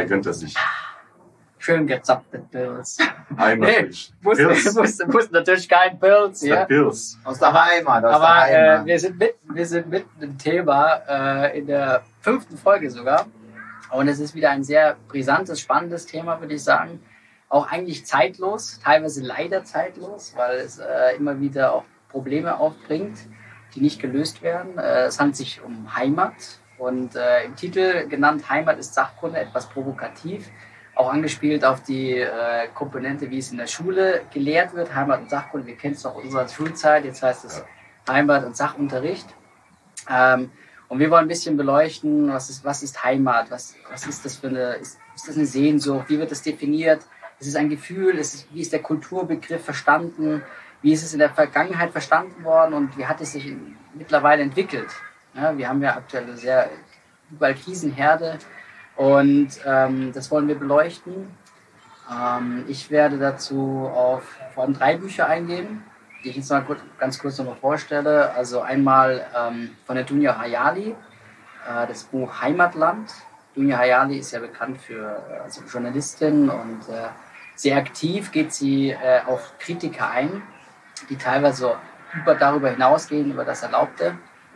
Ei gönnt er sich. Schön gezapfte Pilz. Heimatlich. Muss natürlich kein Pilz Ja. hier. Pilz. Aus der Heimat, Aber wir sind mitten im Thema, in der 5. Folge sogar. Und es ist wieder ein sehr brisantes, spannendes Thema, würde ich sagen. Auch eigentlich zeitlos, teilweise leider zeitlos, weil es immer wieder auch Probleme aufbringt, die nicht gelöst werden. Es handelt sich um Heimat und im Titel genannt Heimat ist Sachkunde, etwas provokativ. Auch angespielt auf die Komponente, wie es in der Schule gelehrt wird, Heimat und Sachkunde. Wir kennen es doch aus unserer Schulzeit, jetzt heißt es Heimat- und Sachunterricht. Und wir wollen ein bisschen beleuchten, was ist Heimat, was ist das für ist das eine Sehnsucht, wie wird das definiert, ist es ein Gefühl, wie ist der Kulturbegriff verstanden, wie ist es in der Vergangenheit verstanden worden und wie hat es sich mittlerweile entwickelt. Ja, wir haben ja aktuell eine sehr überall Krisenherde. Und das wollen wir beleuchten. Ich werde dazu auf vor allem 3 Bücher eingehen, die ich jetzt mal ganz kurz noch mal vorstelle. Also einmal von der Dunja Hayali, das Buch Heimatland. Dunja Hayali ist ja bekannt als Journalistin und sehr aktiv geht sie auf Kritiker ein, die teilweise darüber hinausgehen, über das Erlaubte.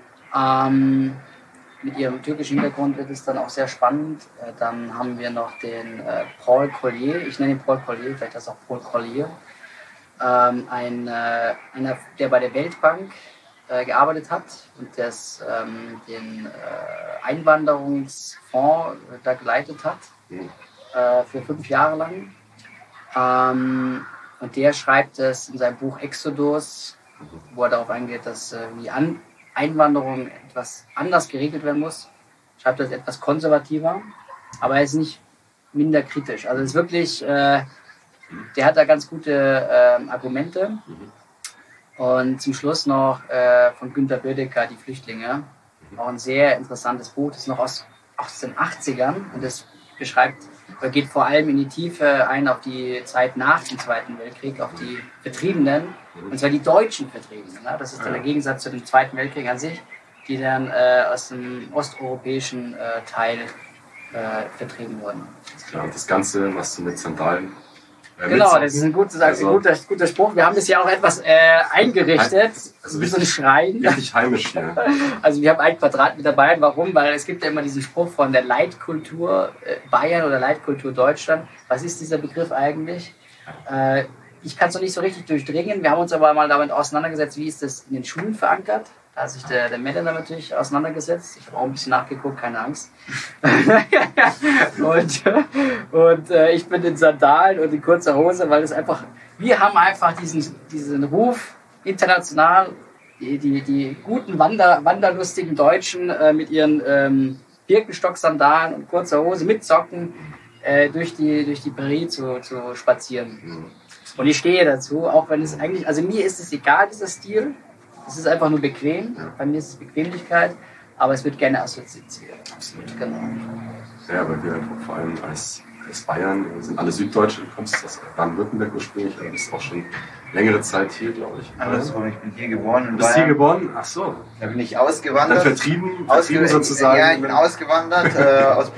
Mit ihrem türkischen Hintergrund wird es dann auch sehr spannend. Dann haben wir noch den Paul Collier, ich nenne ihn Paul Collier, vielleicht heißt auch Paul Collier, einer, der bei der Weltbank gearbeitet hat und den Einwanderungsfonds da geleitet hat, für 5 Jahre lang. Und der schreibt es in seinem Buch Exodus, wo er darauf eingeht, dass wie Einwanderung etwas anders geregelt werden muss. Schreibt das etwas konservativer, aber er ist nicht minder kritisch. Also es ist wirklich, der hat da ganz gute Argumente. Und zum Schluss noch von Günter Bödecker, Die Flüchtlinge. Auch ein sehr interessantes Buch, das ist noch aus den 80ern und das geht vor allem in die Tiefe ein auf die Zeit nach dem Zweiten Weltkrieg, auf die Vertriebenen, und zwar die deutschen Vertriebenen. Ne? Das ist dann der Gegensatz zu dem Zweiten Weltkrieg an sich, die dann aus dem osteuropäischen Teil vertrieben wurden. Ja, und das Ganze machst du mit Sandalen. Genau, das ist ein guter Spruch. Wir haben das ja auch etwas eingerichtet, also wie so ein Schrein. Richtig heimisch hier. Also wir haben 1 Quadratmeter Bayern. Warum? Weil es gibt ja immer diesen Spruch von der Leitkultur Bayern oder Leitkultur Deutschland. Was ist dieser Begriff eigentlich? Ich kann es noch nicht so richtig durchdringen. Wir haben uns aber mal damit auseinandergesetzt, wie ist das in den Schulen verankert. Da hat sich der Mette natürlich auseinandergesetzt. Ich habe auch ein bisschen nachgeguckt, keine Angst. und ich bin in Sandalen und in kurzer Hose, weil es einfach, wir haben einfach diesen Ruf international, die guten wanderlustigen Deutschen mit ihren Birkenstock-Sandalen und kurzer Hose mit Socken durch die Prärie zu spazieren. Und ich stehe dazu, auch wenn es eigentlich, also mir ist es egal, dieser Stil. Es ist einfach nur bequem. Bei mir ist es Bequemlichkeit, aber es wird gerne assoziiert. Absolut, genau. Ja, weil wir vor allem als Bayern, wir sind alle Süddeutsche, du kommst aus Baden-Württemberg ursprünglich, aber bist auch schon längere Zeit hier, glaube ich. Andersrum, ich bin hier geboren. Du bist hier geboren? Ach so. Da bin ich ausgewandert. Dann vertrieben sozusagen? Ja, ich bin ausgewandert, aus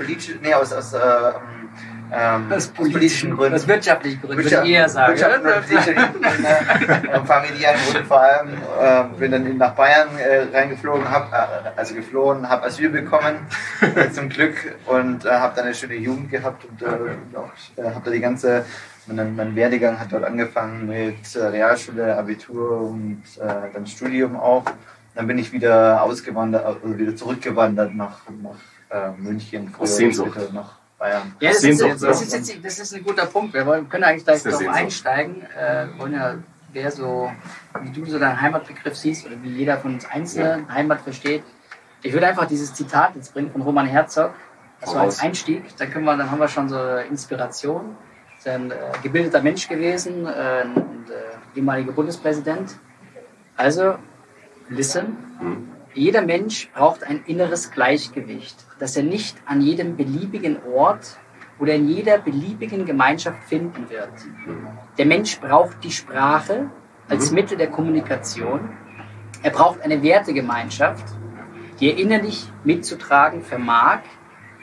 politischen Gründen. Aus wirtschaftlichen Gründen, würde ich eher sagen. Familiären Gründen vor allem. Bin dann nach Bayern reingeflogen, habe Asyl bekommen, zum Glück, und habe dann eine schöne Jugend gehabt und habe da mein Werdegang hat dort angefangen mit Realschule, Abitur und dann Studium auch. Dann bin ich wieder wieder zurückgewandert nach München. Aus Sehnsucht. Nach Bayern. Ja, das ist ein guter Punkt. Wir können eigentlich gleich darauf einsteigen. Wir wollen ja, wie du so deinen Heimatbegriff siehst oder wie jeder von uns einzelne Heimat versteht. Ich würde einfach dieses Zitat jetzt bringen von Roman Herzog. Das war als Einstieg. Dann haben wir schon so Inspiration. Ist ein gebildeter Mensch gewesen, ein ehemaliger Bundespräsident. Also, listen. Jeder Mensch braucht ein inneres Gleichgewicht, das er nicht an jedem beliebigen Ort oder in jeder beliebigen Gemeinschaft finden wird. Der Mensch braucht die Sprache als Mittel der Kommunikation. Er braucht eine Wertegemeinschaft, die er innerlich mitzutragen vermag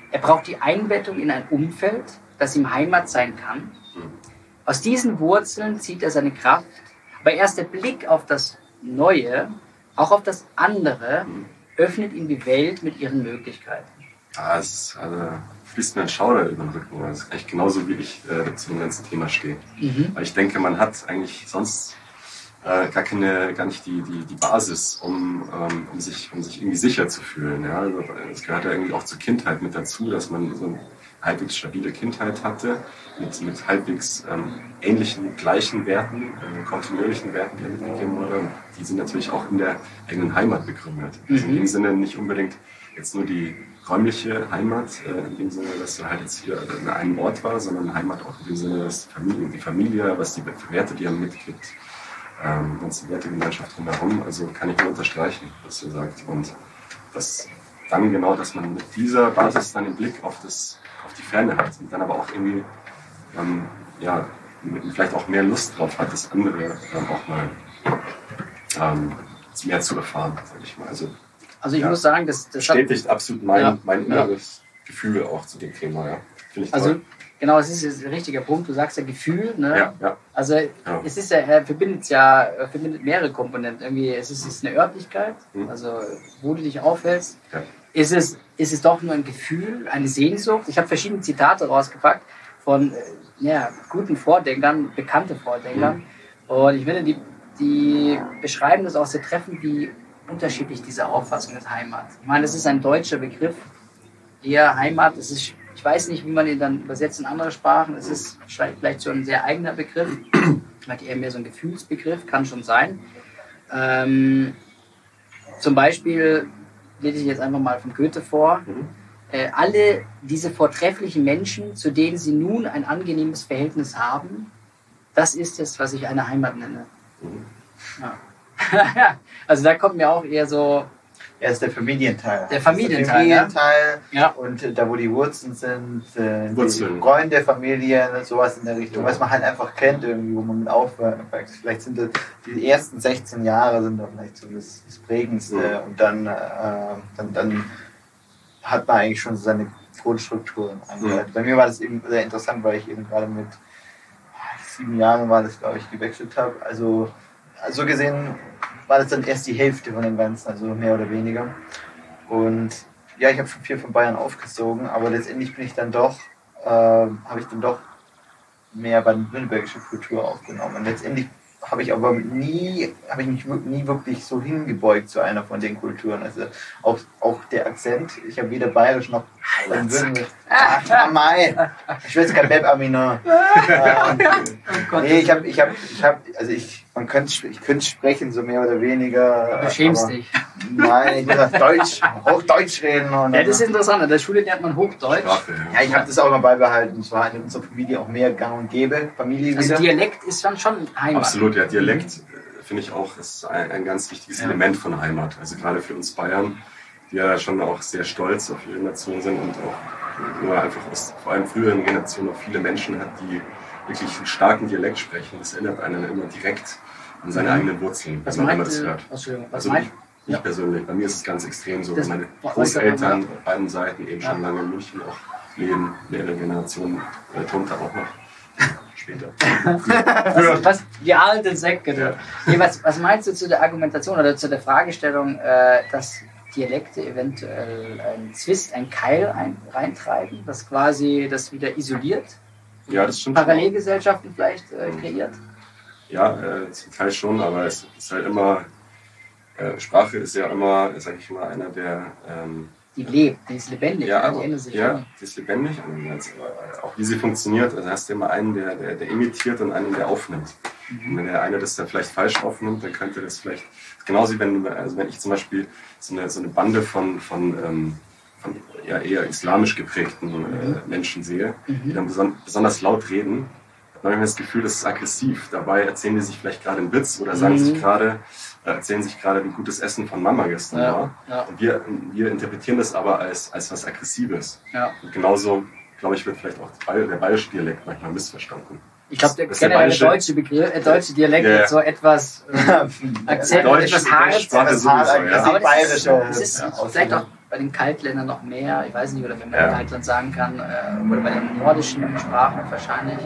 Er braucht die Einbettung in ein Umfeld, das ihm Heimat sein kann. Aus diesen Wurzeln zieht er seine Kraft. Aber erst der Blick auf das Neue, auch auf das andere, öffnet ihm die Welt mit ihren Möglichkeiten. Ja, es ist, fließt mir ein Schauder über den Rücken. Das ist eigentlich genauso, wie ich zu dem ganzen Thema stehe. Weil ich denke, man hat eigentlich sonst gar nicht die Basis, um sich irgendwie sicher zu fühlen. Ja? Also, es gehört ja irgendwie auch zur Kindheit mit dazu, dass man so eine halbwegs stabile Kindheit hatte, mit halbwegs ähnlichen, gleichen Werten, kontinuierlichen Werten, die mitgegeben wurden. Die sind natürlich auch in der eigenen Heimat begründet. Also in dem Sinne nicht unbedingt jetzt nur die räumliche Heimat, in dem Sinne, dass du halt jetzt hier an einem Ort war, sondern Heimat auch in dem Sinne, dass die Familie, was die Werte, die man mitgibt, ganze Wertegemeinschaft drumherum, also kann ich nur unterstreichen, was ihr sagt. Und das dann genau, dass man mit dieser Basis dann den Blick auf die Ferne hat und dann aber auch irgendwie vielleicht auch mehr Lust drauf hat, das andere auch mal mehr zu erfahren, sag ich mal. Also ich muss sagen, das bestätigt absolut mein inneres Gefühl auch zu dem Thema. Ja. Finde ich toll. Genau, es ist ein richtiger Punkt. Du sagst ja Gefühl, ne? Ja. Also es ist verbindet mehrere Komponenten. Irgendwie, es ist eine Örtlichkeit, also wo du dich aufhältst. Ja. Ist es doch nur ein Gefühl, eine Sehnsucht? Ich habe verschiedene Zitate rausgepackt von guten Vordenkern, bekannte Vordenkern. Und ich finde, die beschreiben das auch sehr treffend, wie unterschiedlich diese Auffassung ist Heimat. Ich meine, das ist ein deutscher Begriff. Eher Heimat, ich weiß nicht, wie man ihn dann übersetzt in andere Sprachen. Es ist vielleicht so ein sehr eigener Begriff. Vielleicht eher mehr so ein Gefühlsbegriff, kann schon sein. Zum Beispiel lese ich jetzt einfach mal von Goethe vor. Alle diese vortrefflichen Menschen, zu denen sie nun ein angenehmes Verhältnis haben, das ist es, was ich eine Heimat nenne. Ja. Also da kommt mir auch eher so... Er ist der Familienteil. Der Familienteil. Ja. Und da, wo die Wurzeln sind, die Freunde, Familien, sowas in der Richtung, was man halt einfach kennt, irgendwie, wo man mit aufwächst. Vielleicht sind das die ersten 16 Jahre sind da vielleicht so das Prägendste. Und dann hat man eigentlich schon so seine Grundstrukturen angehört. Bei mir war das eben sehr interessant, weil ich eben gerade mit 7 Jahren war das, glaube ich, gewechselt habe. Also so gesehen war das dann erst die Hälfte von dem Ganzen, also mehr oder weniger. Und ja, ich habe schon viel von Bayern aufgesogen, aber letztendlich habe ich dann doch mehr baden-württembergische Kultur aufgenommen. Und letztendlich habe ich mich nie wirklich so hingebeugt zu einer von den Kulturen. Also auch der Akzent, ich habe weder bayerisch noch baden-württembergisch. Ich will jetzt kein Beb Amina. Nee, ich könnte sprechen, so mehr oder weniger. Du schämst dich. Nein, ich muss Hochdeutsch reden. Ja, das ist interessant. In der Schule lernt man Hochdeutsch. Ja, ich habe das auch immer beibehalten. Es war in unserer Familie auch mehr gang und gäbe. Also Dialekt ist dann schon Heimat. Absolut, ja. Dialekt finde ich auch, ist ein ganz wichtiges Element von Heimat. Also gerade für uns Bayern, die ja schon auch sehr stolz auf ihre Nation sind und auch nur einfach aus vor allem früheren Generationen auch viele Menschen hat, die wirklich einen starken Dialekt sprechen. Das erinnert einen immer direkt an seine eigenen Wurzeln, wenn man das hört. Also ich persönlich, bei mir ist es ganz extrem so, dass meine Großeltern auf beiden Seiten eben schon lange in München auch leben, mehrere Generationen, Tomta auch noch später. Die alten Säcke. Ja. Nee, was meinst du zu der Argumentation oder zu der Fragestellung, dass Dialekte eventuell einen Zwist, einen Keil reintreiben, das quasi das wieder isoliert? Ja, das stimmt. Parallelgesellschaften vielleicht kreiert? Ja, zum Teil schon, aber es ist halt immer, Sprache ist ja immer, sag ich mal, einer der... die lebt, die ist lebendig. Ja, die ist lebendig. Aber auch wie sie funktioniert, also hast du immer einen, der imitiert und einen, der aufnimmt. Und wenn der eine das dann vielleicht falsch aufnimmt, dann könnte das vielleicht, genauso wie wenn ich zum Beispiel so eine Bande von eher islamisch geprägten Menschen sehe, die dann besonders laut reden, hat man das Gefühl, das ist aggressiv. Dabei erzählen die sich vielleicht gerade einen Witz oder erzählen sich gerade, wie gutes Essen von Mama gestern war. Ja. Und wir interpretieren das aber als was Aggressives. Ja. Und genauso, glaube ich, wird vielleicht auch der bayerische Dialekt manchmal missverstanden. Ich glaube, der deutsche Dialekt wird so etwas Akzent, etwas hart. Aber es ist vielleicht auch bei den Kaltländern noch mehr. Ich weiß nicht, oder wenn man Kaltland sagen kann, oder bei den nordischen Sprachen wahrscheinlich.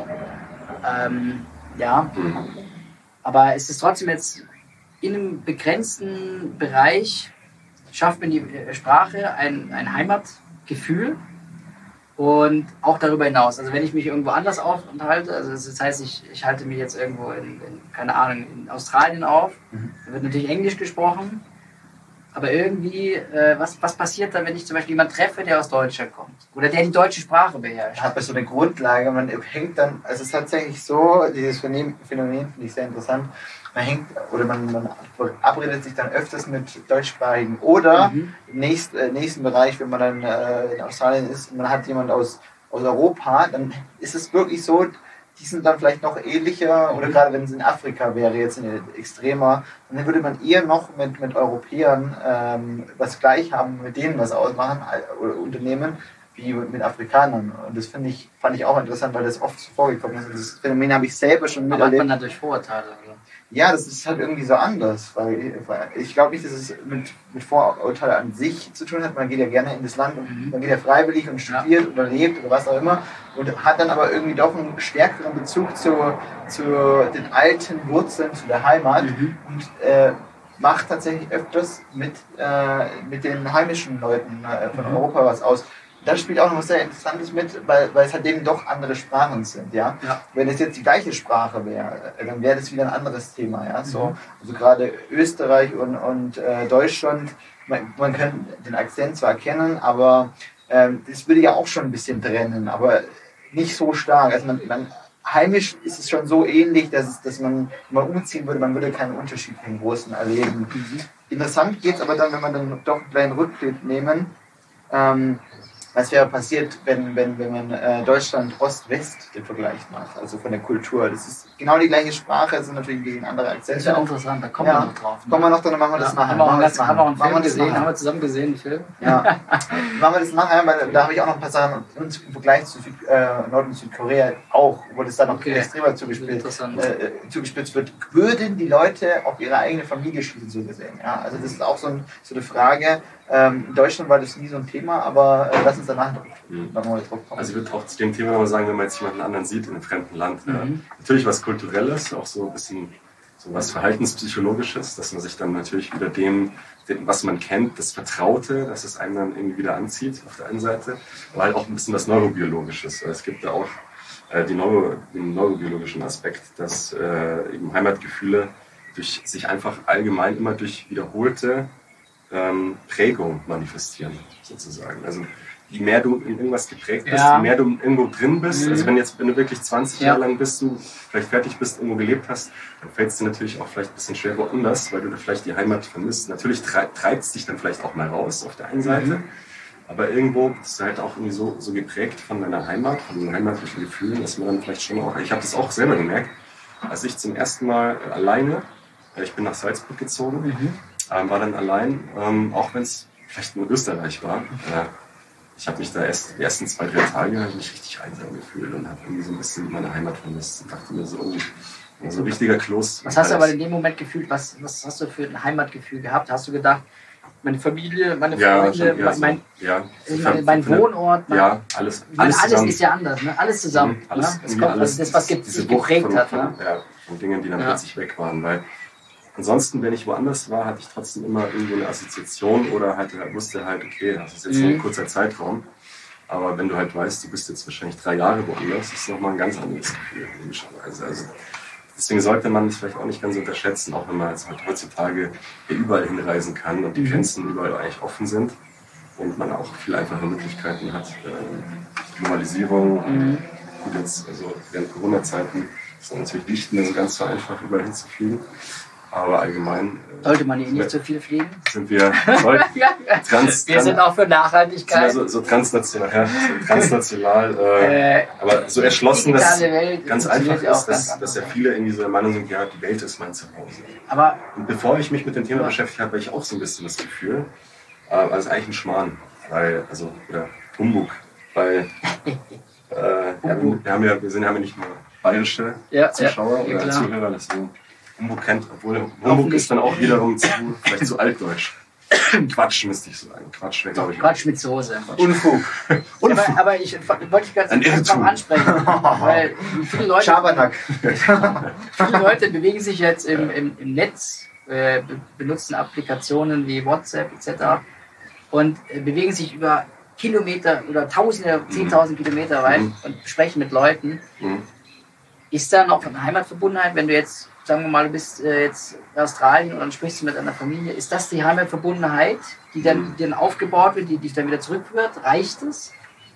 Aber es ist trotzdem jetzt in einem begrenzten Bereich, schafft mir die Sprache ein Heimatgefühl und auch darüber hinaus. Also wenn ich mich irgendwo anders aufhalte, also das heißt, ich halte mich jetzt irgendwo keine Ahnung, in Australien auf, da wird natürlich Englisch gesprochen, aber irgendwie, was passiert dann, wenn ich zum Beispiel jemanden treffe, der aus Deutschland kommt oder der die deutsche Sprache beherrscht? Hat man so eine Grundlage, man hängt dann, also es ist tatsächlich so, dieses Phänomen finde ich sehr interessant, man hängt oder man verabredet sich dann öfters mit Deutschsprachigen oder im nächsten Bereich, wenn man dann in Australien ist und man hat jemanden aus Europa, dann ist es wirklich so, die sind dann vielleicht noch ähnlicher oder gerade wenn es in Afrika wäre, jetzt extremer, dann würde man eher noch mit Europäern was gleich haben, mit denen was ausmachen oder unternehmen, wie mit Afrikanern. Und das fand ich auch interessant, weil das oft so vorgekommen ist. Und das Phänomen habe ich selber schon miterlebt. Aber hat man dadurch Vorurteile, oder? Ja, das ist halt irgendwie so anders, weil ich glaube nicht, dass es mit Vorurteilen an sich zu tun hat. Man geht ja gerne in das Land und man geht ja freiwillig und studiert oder lebt oder was auch immer und hat dann aber irgendwie doch einen stärkeren Bezug zu den alten Wurzeln, zu der Heimat und macht tatsächlich öfters mit den heimischen Leuten von Europa was aus. Das spielt auch noch was sehr Interessantes mit, weil es halt eben doch andere Sprachen sind, ja. Wenn es jetzt die gleiche Sprache wäre, dann wäre das wieder ein anderes Thema, ja. So, also gerade Österreich und Deutschland, man kann den Akzent zwar erkennen, aber das würde ja auch schon ein bisschen trennen, aber nicht so stark. Also heimisch ist es schon so ähnlich, dass man, wenn man umziehen würde, man würde keinen Unterschied im Großen erleben. Interessant geht es aber dann, wenn man dann doch einen kleinen Rückblick nehmen, was wäre passiert, wenn man Deutschland Ost-West den Vergleich macht, also von der Kultur. Das ist genau die gleiche Sprache, es sind natürlich gegen andere Akzente. Das ist ja interessant, da kommen wir noch drauf. Kommen wir noch, dann machen wir das nachher. Haben wir auch einen Film gesehen, haben wir zusammen gesehen, einen Film? Ja, machen wir das nachher, weil da habe ich auch noch ein paar Sachen im Vergleich zu Nord- und Südkorea auch, wo das dann noch extremer zugespitzt wird. Würden die Leute auf ihre eigene Familie schließen, so gesehen? Ja, also das ist auch so eine Frage. In Deutschland war das nie so ein Thema, aber lass uns danach noch mal drauf kommen. Also ich würde auch zu dem Thema mal sagen, wenn man jetzt jemanden anderen sieht in einem fremden Land, natürlich was Kulturelles, auch so ein bisschen so was Verhaltenspsychologisches, dass man sich dann natürlich wieder dem, was man kennt, das Vertraute, dass es einem dann irgendwie wieder anzieht auf der einen Seite, aber halt auch ein bisschen was Neurobiologisches. Es gibt da auch den neurobiologischen Aspekt, dass eben Heimatgefühle sich einfach allgemein immer durch wiederholte Prägung manifestieren, sozusagen. Also je mehr du in irgendwas geprägt bist, je mehr du irgendwo drin bist, also wenn du wirklich 20 Jahre lang bist, du vielleicht fertig bist, irgendwo gelebt hast, dann fällt es dir natürlich auch vielleicht ein bisschen schwer woanders, weil du da vielleicht die Heimat vermisst. Natürlich treibt es dich dann vielleicht auch mal raus auf der einen Seite, aber irgendwo bist du halt auch irgendwie so geprägt von deiner Heimat, von den heimatlichen Gefühlen, dass man dann vielleicht schon auch, ich habe das auch selber gemerkt, als ich zum ersten Mal alleine, ich bin nach Salzburg gezogen, war dann allein, auch wenn es vielleicht nur Österreich war. Ich habe mich da erst die ersten 2-3 Tage mich richtig einsam gefühlt und habe irgendwie so ein bisschen meine Heimat vermisst und dachte mir so ein richtiger Kloß. Was hast du aber in dem Moment gefühlt? Was hast du für ein Heimatgefühl gehabt? Hast du gedacht, meine Familie, meine Freunde, mein Wohnort? Alles ist ja anders, ne? Alles zusammen. Alles, ne? Das, was geprägt hat. Von Dingen, die dann plötzlich weg waren, weil ansonsten, wenn ich woanders war, hatte ich trotzdem immer irgendwo eine Assoziation oder wusste halt, okay, das ist jetzt nur ein kurzer Zeitraum. Aber wenn du halt weißt, du bist jetzt wahrscheinlich 3 Jahre woanders, ist es nochmal ein ganz anderes Gefühl, logischerweise. Also deswegen sollte man das vielleicht auch nicht ganz unterschätzen, auch wenn man jetzt halt heutzutage hier überall hinreisen kann und die Grenzen überall eigentlich offen sind und man auch viel einfache Möglichkeiten hat. Globalisierung, gut jetzt, also während Corona-Zeiten ist es natürlich nicht mehr so ganz so einfach, überall hinzufliegen. Aber allgemein sollte man hier nicht so viel fliegen? Sind wir wir sind auch für Nachhaltigkeit. Sind so transnational, aber so erschlossen, dass es ganz einfach ist, dass ja viele irgendwie so der Meinung sind, ja, die Welt ist mein Zuhause. Und bevor ich mich mit dem Thema beschäftigt habe, habe ich auch so ein bisschen das Gefühl, also eigentlich ein Schmarrn, oder Humbug, weil wir sind ja nicht nur bayerische Zuschauer oder Zuhörer, deswegen Humbug kennt, obwohl Humbug ist dann auch wiederum vielleicht zu altdeutsch. Quatsch müsste ich sagen. Quatsch wäre, glaube ich. Quatsch mit Soße. Unfug. Aber ich wollte dich ganz kurz noch ansprechen, weil viele Leute bewegen sich jetzt im Netz, benutzen Applikationen wie WhatsApp etc. und bewegen sich über Kilometer oder Tausende, 10.000 Kilometer weit und sprechen mit Leuten. Ist da noch eine Heimatverbundenheit, wenn du jetzt, sagen wir mal, du bist jetzt in Australien und dann sprichst du mit deiner Familie, ist das die Heimatverbundenheit, die dann aufgebaut wird, die dich dann wieder zurückführt? Reicht es?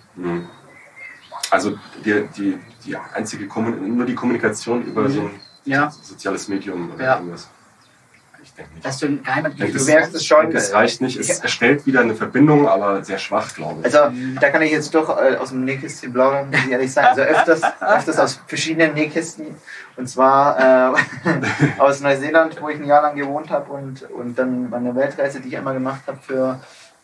Also die einzige nur die Kommunikation über so ein soziales Medium oder irgendwas. Ich denke nicht. Dass du ein Heimatgefühl, du merkst es schon. Es reicht nicht. Es erstellt wieder eine Verbindung, aber sehr schwach, glaube ich. Also da kann ich jetzt doch aus dem Nähkästchen plaudern, muss ich ehrlich sagen. Also öfters aus verschiedenen Nähkästen. Und zwar aus Neuseeland, wo ich ein Jahr lang gewohnt habe und dann meine Weltreise, die ich einmal gemacht habe für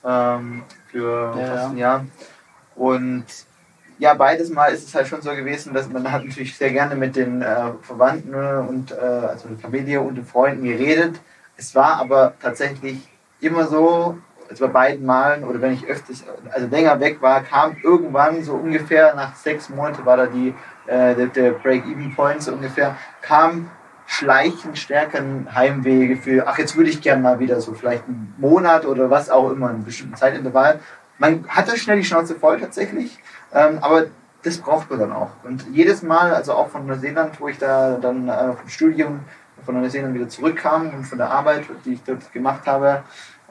fast ein Jahr. Und ja, beides Mal ist es halt schon so gewesen, dass man hat natürlich sehr gerne mit den Verwandten und also der Familie und den Freunden geredet. Es war aber tatsächlich immer so, also bei beiden Malen oder wenn ich öfters, also länger weg war, kam irgendwann so ungefähr nach 6 Monaten war da der Break-Even-Point so ungefähr, kam schleichend stärkeren Heimwege für, ach jetzt würde ich gerne mal wieder so vielleicht einen Monat oder was auch immer, einen bestimmten Zeitintervall. Man hatte schnell die Schnauze voll tatsächlich, aber das braucht man dann auch. Und jedes Mal, also auch von Neuseeland, wo ich da dann vom Studium von Neuseeland wieder zurückkam und von der Arbeit, die ich dort gemacht habe,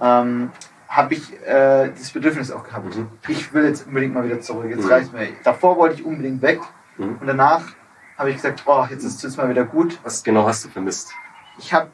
habe ich das Bedürfnis auch gehabt. Ich will jetzt unbedingt mal wieder zurück, jetzt reicht mir. Davor wollte ich unbedingt weg und danach habe ich gesagt, oh, jetzt ist es mal wieder gut. Was genau hast du vermisst? Ich habe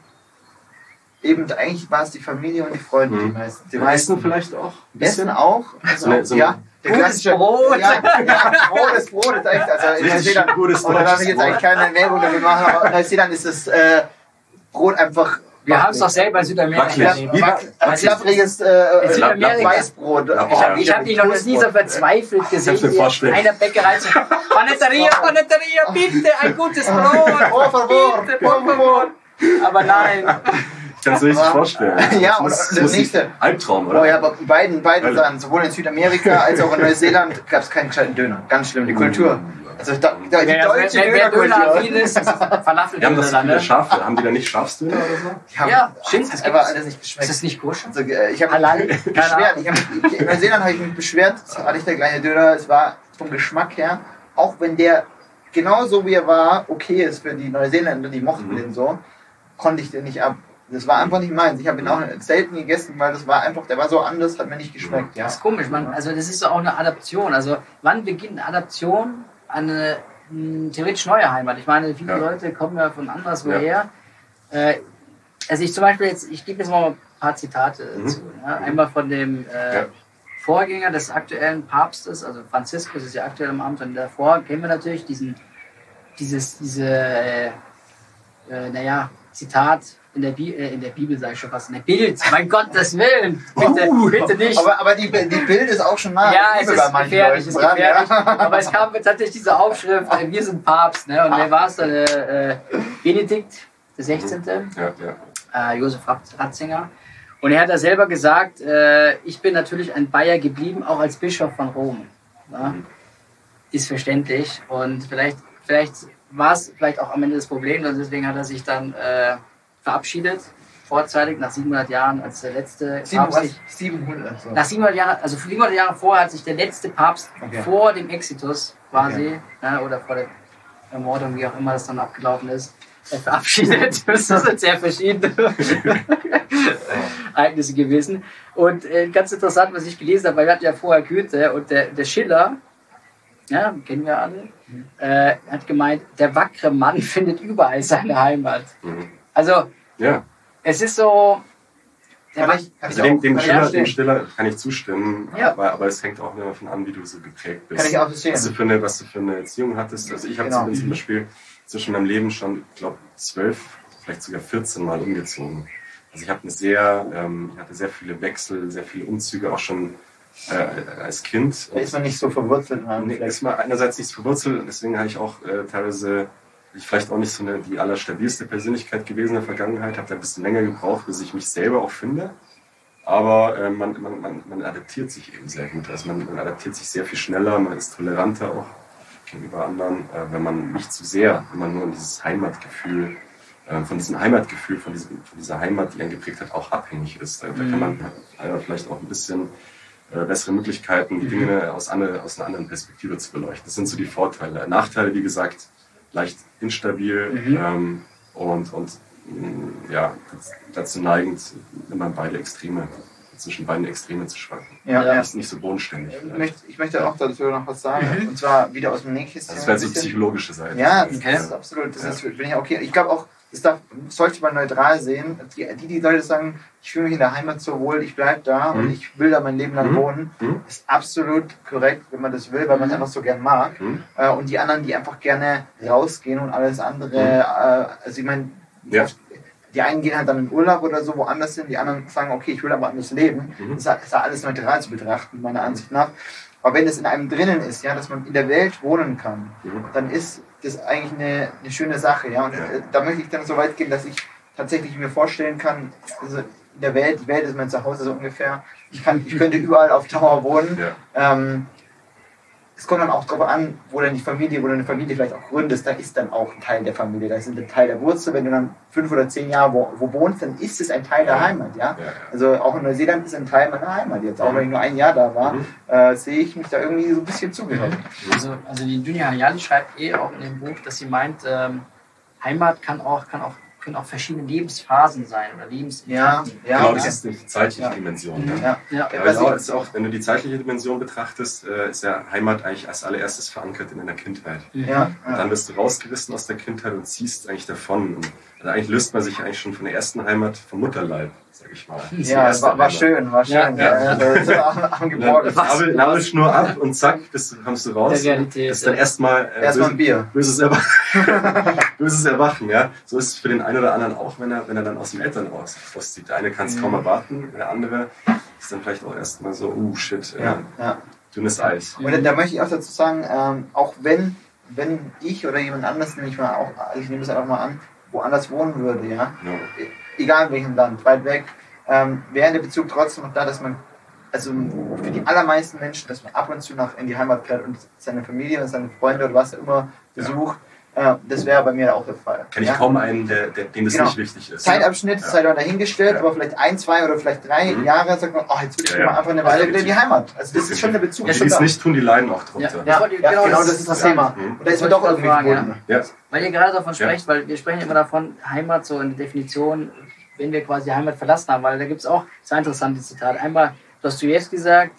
eben, eigentlich war es die Familie und die Freunde, die meisten. Die meisten vielleicht auch? Essen auch. Also ja. Der klassische Brot. Ja, Brot ist echt. Also in Neuseeland, oder darf ich jetzt eigentlich keine Werbung dafür machen, aber in Neuseeland ist das Brot einfach. Wir haben es doch selber in Südamerika. Klappriges Weißbrot. Ich habe dich noch nie so verzweifelt gesehen, wie einer Bäckerei zu Paneteria, bitte ein gutes Brot. Por favor. Aber nein. Ich kann es mir richtig vorstellen. Ja, und das nächste. Albtraum, oder? Oh ja, aber beiden Sachen, sowohl in Südamerika als auch in Neuseeland, gab es keinen gescheiten Döner. Ganz schlimm, die Kultur. Also die deutsche Dönerkultur. Falafel. Die haben das viele Schafe. Haben die da nicht Schafsdöner oder so? Ja, stimmt. Das aber alles nicht geschmeckt. Ist das nicht koscher? Also, ich habe mich beschwert. In Neuseeland habe ich mich beschwert. Das war nicht der gleiche Döner. Es war vom Geschmack her, auch wenn der genauso wie er war, okay ist für die Neuseeländer, die mochten den so, konnte ich den nicht ab. Das war einfach nicht meins. Ich habe ihn auch selten gegessen, weil das war einfach, der war so anders, hat mir nicht geschmeckt. Ja. Das ist komisch, also das ist so auch eine Adaption. Also wann beginnt eine Adaption an eine theoretisch neue Heimat? Ich meine, viele Leute kommen ja von anderswoher. Also ich zum Beispiel jetzt, ich gebe jetzt mal ein paar Zitate zu. Ja? Einmal von dem Vorgänger des aktuellen Papstes, also Franziskus ist ja aktuell im Amt, und davor kennen wir natürlich Zitat in der Bibel, sage ich schon fast, in der Bild, mein Gottes Willen, bitte nicht. Aber die Bild ist auch schon nah. Ja, es ist gefährlich, aber es kam tatsächlich diese Aufschrift, wir sind Papst, ne? Und wer war es dann? Benedikt XVI., Josef Ratzinger. Und er hat da selber gesagt, ich bin natürlich ein Bayer geblieben, auch als Bischof von Rom. Ja? Ist verständlich. Und vielleicht war es auch am Ende das Problem, und deswegen hat er sich dann verabschiedet, vorzeitig, nach 700 Jahren als der letzte Papst. 700? So. Nach 700 Jahren, also 700 Jahre vorher hat sich der letzte Papst vor dem Exitus quasi, oder vor der Ermordung, wie auch immer das dann abgelaufen ist, verabschiedet. Das sind sehr verschiedene Ereignisse gewesen. Und ganz interessant, was ich gelesen habe, weil wir hatten ja vorher Goethe und der Schiller, ja, kennen wir alle, hat gemeint, der wackere Mann findet überall seine Heimat. Also, es ist so... Dem Schiller kann ich zustimmen, aber es hängt auch immer davon an, wie du so geprägt bist. Kann ich auch verstehen. Was du für eine Erziehung hattest. Also ich habe zum Beispiel zwischen meinem Leben schon, ich glaube, 12, vielleicht sogar 14 Mal umgezogen. Also ich hatte sehr viele Wechsel, sehr viele Umzüge, auch schon als Kind. Da ist man nicht so verwurzelt. Ist man einerseits nicht so verwurzelt, und deswegen habe ich auch teilweise, vielleicht auch nicht so die allerstabilste Persönlichkeit gewesen in der Vergangenheit, habe da ein bisschen länger gebraucht, bis ich mich selber auch finde. Aber man adaptiert sich eben sehr gut. Also man adaptiert sich sehr viel schneller, man ist toleranter auch gegenüber anderen, wenn man nicht zu sehr, wenn man nur in dieses Heimatgefühl, von diesem Heimatgefühl, von dieser Heimat, die einen geprägt hat, auch abhängig ist. Da kann man vielleicht auch ein bisschen bessere Möglichkeiten, die Dinge aus einer anderen Perspektive zu beleuchten. Das sind so die Vorteile. Nachteile, wie gesagt, leicht instabil und dazu neigend, immer zwischen beiden Extremen zu schwanken. Ja. Ist nicht so bodenständig. Ich möchte auch dazu noch was sagen, und zwar wieder aus dem Nähkästchen. Das wäre so psychologische Seite. Ja, das ist absolut, bin ich okay. Ich glaube auch, das sollte man neutral sehen. Die Leute sagen, ich fühle mich in der Heimat so wohl, ich bleibe da und ich will da mein Leben lang wohnen, ist absolut korrekt, wenn man das will, weil man es einfach so gern mag. Und die anderen, die einfach gerne rausgehen und alles andere, also ich meine, die einen gehen halt dann in Urlaub oder so, woanders hin, die anderen sagen, okay, ich will aber anders leben. Das ist alles neutral zu betrachten, meiner Ansicht nach. Aber wenn es in einem drinnen ist, ja, dass man in der Welt wohnen kann, dann ist das eigentlich eine schöne Sache. Ja? Und da möchte ich dann so weit gehen, dass ich tatsächlich mir vorstellen kann, also in der Welt, die Welt ist mein Zuhause so ungefähr, ich könnte überall auf Dauer wohnen. Es kommt dann auch darauf an, wo du eine Familie vielleicht auch gründest, da ist dann auch ein Teil der Familie, da ist ein Teil der Wurzel. Wenn du dann 5 oder 10 Jahre wo wohnst, dann ist es ein Teil der Heimat. Ja? Also auch in Neuseeland ist ein Teil meiner Heimat jetzt. Auch wenn ich nur ein Jahr da war, sehe ich mich da irgendwie so ein bisschen zugehörig. Also die Dunja Hayali schreibt auch in dem Buch, dass sie meint, Heimat können auch verschiedene Lebensphasen sein oder Lebensphasen. Genau, das ist die zeitliche Dimension. Ist auch, wenn du die zeitliche Dimension betrachtest, ist ja Heimat eigentlich als allererstes verankert in deiner Kindheit. Und dann wirst du rausgerissen aus der Kindheit und ziehst eigentlich davon. Und also eigentlich löst man sich eigentlich schon von der ersten Heimat vom Mutterleib, sag ich mal. War schön. Nabelschnur ab und zack, kommst du raus. Das ist dann erstmal ein Bier. Böses Erwachen. Ja? So ist es für den einen oder anderen auch, wenn er dann aus dem Elternhaus auszieht. Der eine kann es kaum erwarten, der andere ist dann vielleicht auch erstmal so, dünnes Eis. Und da möchte ich auch dazu sagen, auch wenn ich oder jemand anderes, ich nehme es einfach mal an, woanders wohnen würde, egal in welchem Land, weit weg, wäre der Bezug trotzdem noch da, dass man, also für die allermeisten Menschen, dass man ab und zu in die Heimat fährt und seine Familie und seine Freunde oder was auch immer besucht. Das wäre bei mir auch der Fall. Kenn ich kaum einen, dem das nicht wichtig ist. Zeitabschnitt sei dann dahingestellt, aber vielleicht 1, 2 oder vielleicht 3 Jahre sagt man, jetzt will ich mal einfach eine Weile wieder in die Heimat. Also das ist schon der Bezug. Die es nicht tun, die leiden auch drunter. Genau, das ist das Thema. Und da ist man doch irgendwie verbunden. Weil ihr gerade davon sprecht, weil wir sprechen immer davon, Heimat so in der Definition, wenn wir quasi Heimat verlassen haben, weil da gibt es auch zwei interessante Zitate. Einmal Dostojewski sagt,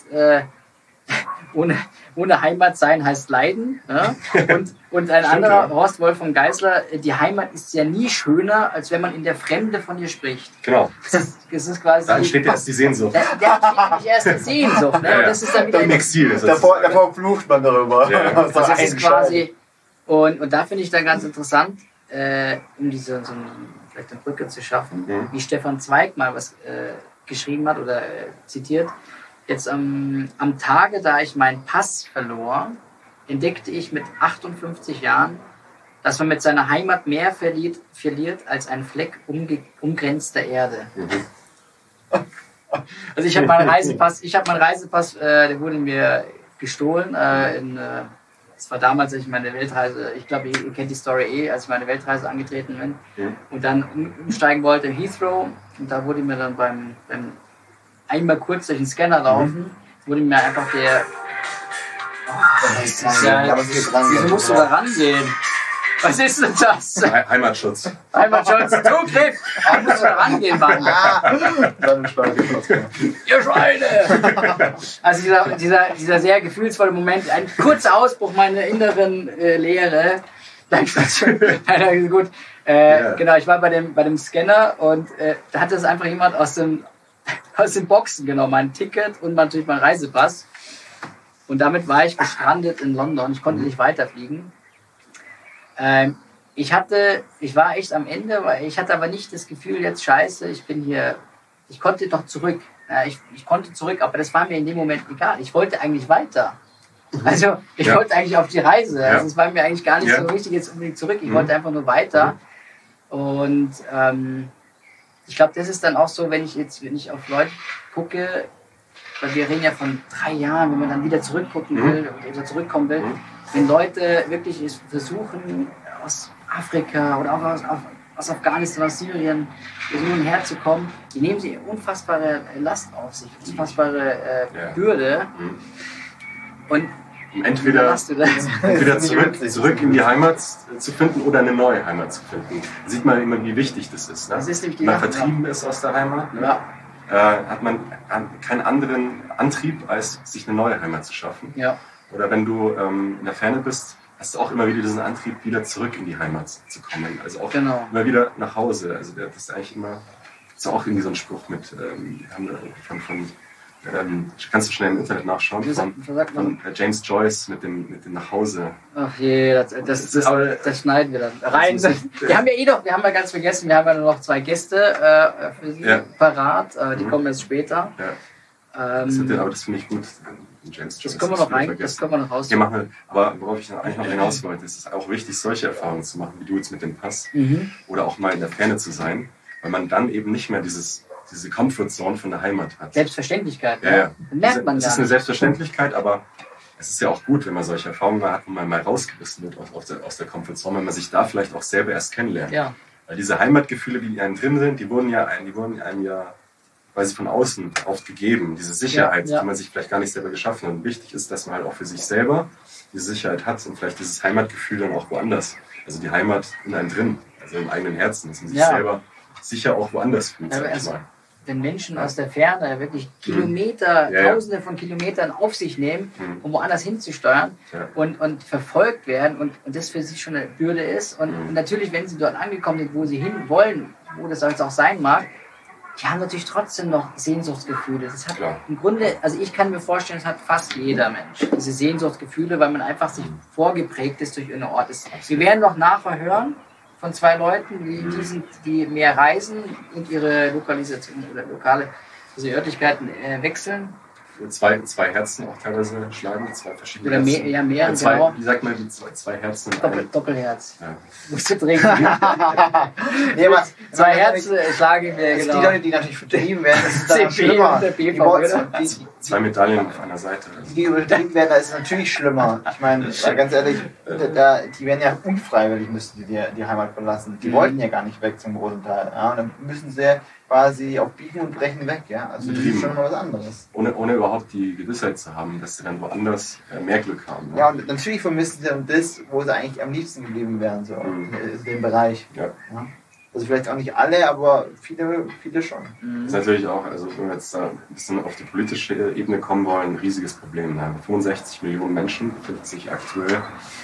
ohne Heimat sein heißt Leiden. Ja? Und ein anderer, Horst Wolf von Geisler, die Heimat ist ja nie schöner, als wenn man in der Fremde von ihr spricht. Genau. Das ist quasi, da entsteht erst die Sehnsucht. Da entsteht nämlich erst die Sehnsucht. Ne? Und das ist dann wieder im Exil. Davor flucht man darüber. Das ist quasi, und da finde ich dann ganz interessant, um vielleicht eine Brücke zu schaffen, wie Stefan Zweig mal was geschrieben hat oder zitiert. Jetzt am Tage, da ich meinen Pass verlor, entdeckte ich mit 58 Jahren, dass man mit seiner Heimat mehr verliert als ein Fleck umgrenzter Erde. Also ich habe meinen Reisepass, der wurde mir gestohlen. Das war damals, als ich meine Weltreise, ich glaube, ihr kennt die Story als ich meine Weltreise angetreten bin und dann umsteigen wollte in Heathrow. Und da wurde mir dann beim einmal kurz durch den Scanner laufen, wurde mir einfach wieso musst du da rangehen? Was ist denn das? Heimatschutz. Zugriff! Da musst du da rangehen, Mann. Ihr Schweine! Also dieser sehr gefühlsvolle Moment, ein kurzer Ausbruch meiner inneren Leere. Gut. Genau, ich war bei dem Scanner und da hatte es einfach jemand aus den Boxen genommen, mein Ticket und natürlich mein Reisepass. Und damit war ich gestrandet in London. Ich konnte nicht weiterfliegen. Ich war echt am Ende, weil ich hatte aber nicht das Gefühl, jetzt scheiße, ich bin hier, ich konnte doch zurück. Ich konnte zurück, aber das war mir in dem Moment egal. Ich wollte eigentlich weiter. Also ich wollte eigentlich auf die Reise. Also es war mir eigentlich gar nicht so wichtig, jetzt unbedingt zurück. Ich wollte einfach nur weiter. Und ich glaube, das ist dann auch so, wenn ich auf Leute gucke, weil wir reden ja von 3 Jahren, wenn man dann wieder zurückgucken will oder zurückkommen will, wenn Leute wirklich versuchen, aus Afrika oder auch aus Afghanistan, aus Syrien versuchen herzukommen, die nehmen sie unfassbare Last auf sich, unfassbare Bürde. Und entweder zurück in die Heimat zu finden oder eine neue Heimat zu finden. Da sieht man immer, wie wichtig das ist. Ne? Das ist nämlich wenn man vertrieben ist aus der Heimat, ne? Hat man keinen anderen Antrieb, als sich eine neue Heimat zu schaffen. Ja. Oder wenn du in der Ferne bist, hast du auch immer wieder diesen Antrieb, wieder zurück in die Heimat zu kommen. Also auch immer wieder nach Hause. Also das ist eigentlich immer, das ist auch irgendwie so ein Spruch mit, kannst du schnell im Internet nachschauen, von James Joyce mit dem nach Hause. Ach je, das schneiden wir dann rein. Wir haben ja ganz vergessen, wir haben ja nur noch 2 Gäste für Sie parat, die kommen erst später. Ja. Aber das finde ich gut. James Joyce, das können wir noch rein, das können wir noch raus. Aber worauf ich eigentlich noch hinaus wollte, ist es auch wichtig, solche Erfahrungen zu machen, wie du jetzt mit dem Pass. Oder auch mal in der Ferne zu sein, weil man dann eben nicht mehr diese Comfortzone von der Heimat hat. Selbstverständlichkeit. Ja. Merkt man Es ist eine Selbstverständlichkeit, aber es ist ja auch gut, wenn man solche Erfahrungen hat, wo man mal rausgerissen wird aus der Comfortzone, wenn man sich da vielleicht auch selber erst kennenlernt. Ja. Weil diese Heimatgefühle, die in einem drin sind, die wurden einem ja quasi von außen oft gegeben. Diese Sicherheit, die man sich vielleicht gar nicht selber geschaffen hat. Und wichtig ist, dass man halt auch für sich selber diese Sicherheit hat und vielleicht dieses Heimatgefühl dann auch woanders. Also die Heimat in einem drin, also im eigenen Herzen, dass man sich selber sicher auch woanders fühlt, sag ich mal. Wenn Menschen aus der Ferne wirklich Kilometer, Tausende von Kilometern auf sich nehmen, um woanders hinzusteuern und verfolgt werden und das für sie schon eine Bürde ist. Und natürlich, wenn sie dort angekommen sind, wo sie hin wollen, wo das jetzt auch sein mag, die haben natürlich trotzdem noch Sehnsuchtsgefühle. Das hat im Grunde, also ich kann mir vorstellen, das hat fast jeder Mensch, diese Sehnsuchtsgefühle, weil man einfach sich vorgeprägt ist durch irgendeinen Ort. Wir werden noch nachher hören von 2 Leuten, die mehr reisen und ihre Lokalisation oder Örtlichkeiten wechseln. 2 Herzen auch teilweise schlagen, 2 verschiedene oder Herzen. Oder mehr, genau. Wie sagt man, die 2 Herzen? Doppelherz. Ja. Musst du trinken. 2 Herzen schlagen wir, genau. Die Leute, die natürlich vertrieben werden, das ist dann schlimmer. 2 Medaillen auf einer Seite. Die übertrieben werden, das ist natürlich schlimmer. Ich meine, ganz ehrlich, die werden ja unfreiwillig, müssten die Heimat verlassen. Die wollten ja gar nicht weg zum großen Teil. Ja, und dann müssen sie quasi auf Biegen und Brechen weg. Ja? Also das ist schon mal was anderes. Ohne überhaupt die Gewissheit zu haben, dass sie dann woanders mehr Glück haben. Ja, und natürlich vermissen sie dann das, wo sie eigentlich am liebsten geblieben wären, so in dem Bereich. Ja. Also vielleicht auch nicht alle, aber viele schon. Das ist natürlich auch, also wenn wir jetzt da ein bisschen auf die politische Ebene kommen wollen, ein riesiges Problem. 65 Millionen Menschen befinden sich aktuell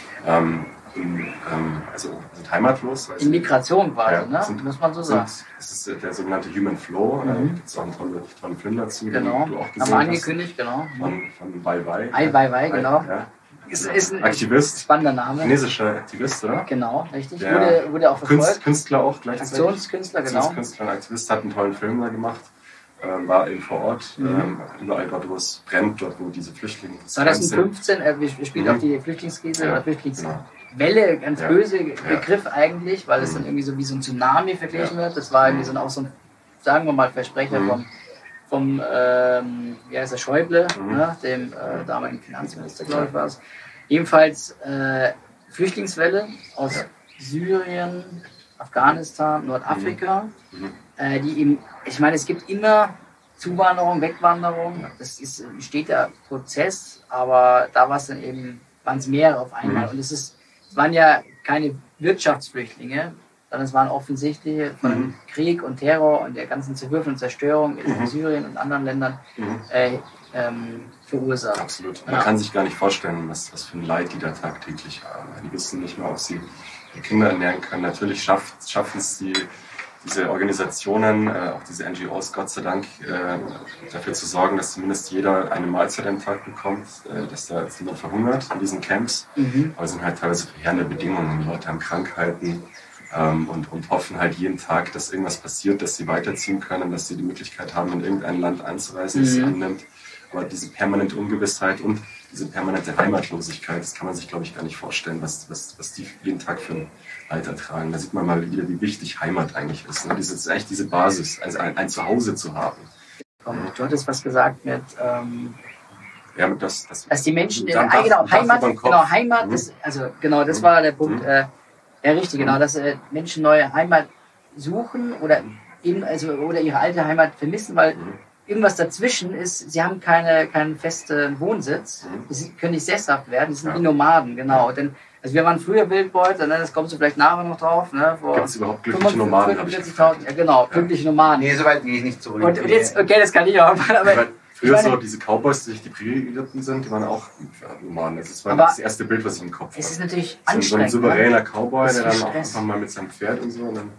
sind heimatlos. In Migration quasi, muss man so sagen. Das ist der sogenannte Human Flow. Da gibt es auch einen tollen Film dazu, den du auch gesehen hast. Haben wir angekündigt, genau. Von Bai Bai. Bai Bai, genau. Ja. Ist ein Aktivist. Spannender Name. Chinesischer Aktivist, oder? Genau, richtig. Wurde auch verfolgt. Künstler auch gleichzeitig. Aktionskünstler, genau. Aktionskünstler und Aktivist, hat einen tollen Film da gemacht. War eben vor Ort, überall dort, wo es brennt, dort, wo diese Flüchtlinge 2015, wir spielen auch die Flüchtlingskrise oder Flüchtlingswelle, ganz böse Begriff eigentlich, weil es dann irgendwie so wie so ein Tsunami verglichen wird. Das war irgendwie auch so ein, sagen wir mal, Versprecher vom wie heißt der, Schäuble, dem damaligen Finanzminister, glaube ich, war es. Ebenfalls Flüchtlingswelle aus Syrien, Afghanistan, Nordafrika, die eben, ich meine, es gibt immer Zuwanderung, Wegwanderung, das ist ein steter Prozess, aber da war es dann eben, waren es mehrere auf einmal und es waren ja keine Wirtschaftsflüchtlinge, sondern es waren offensichtlich von Krieg und Terror und der ganzen Zerwürfung und Zerstörung in Syrien und anderen Ländern verursacht. Absolut. Man kann sich gar nicht vorstellen, was für ein Leid die da tagtäglich haben. Die wissen nicht mehr, ob sie Kinder ernähren können. Natürlich schaffen es diese Organisationen, auch diese NGOs, Gott sei Dank, dafür zu sorgen, dass zumindest jeder eine Mahlzeit am Tag bekommt, dass da jetzt niemand verhungert in diesen Camps. Aber es sind halt teilweise verheerende Bedingungen. Die Leute haben Krankheiten und hoffen halt jeden Tag, dass irgendwas passiert, dass sie weiterziehen können, dass sie die Möglichkeit haben, in irgendein Land einzureisen, das sie annimmt. Aber diese permanente Ungewissheit und diese permanente Heimatlosigkeit, das kann man sich, glaube ich, gar nicht vorstellen, was die jeden Tag für ein Alter tragen. Da sieht man mal wieder, wie wichtig Heimat eigentlich ist. Ne? Das ist eigentlich diese Basis, also ein Zuhause zu haben. Du hattest was gesagt mit... Ja, dass die Menschen Heimat, das war der Punkt. Ja, richtig, genau, dass Menschen neue Heimat suchen oder ihre alte Heimat vermissen, weil irgendwas dazwischen ist. Sie haben keinen festen Wohnsitz, sie können nicht sesshaft werden, sie sind wie Nomaden, genau. Denn also wir waren früher Wildbeute, ne, das kommst du vielleicht nachher noch drauf. Ne, gibt es überhaupt glückliche Nomaden? 45.000, ja genau, glückliche Nomaden. Nee, soweit gehe ich nicht zurück. Und jetzt, okay, das kann ich auch mal, aber früher so diese Cowboys, die durch die Prärie geritten sind, die waren auch Nomaden. Das war das erste Bild, was ich im Kopf habe. Es ist natürlich anstrengend. So ein souveräner Cowboy, der dann auch einfach mal mit seinem Pferd und so. Und dann,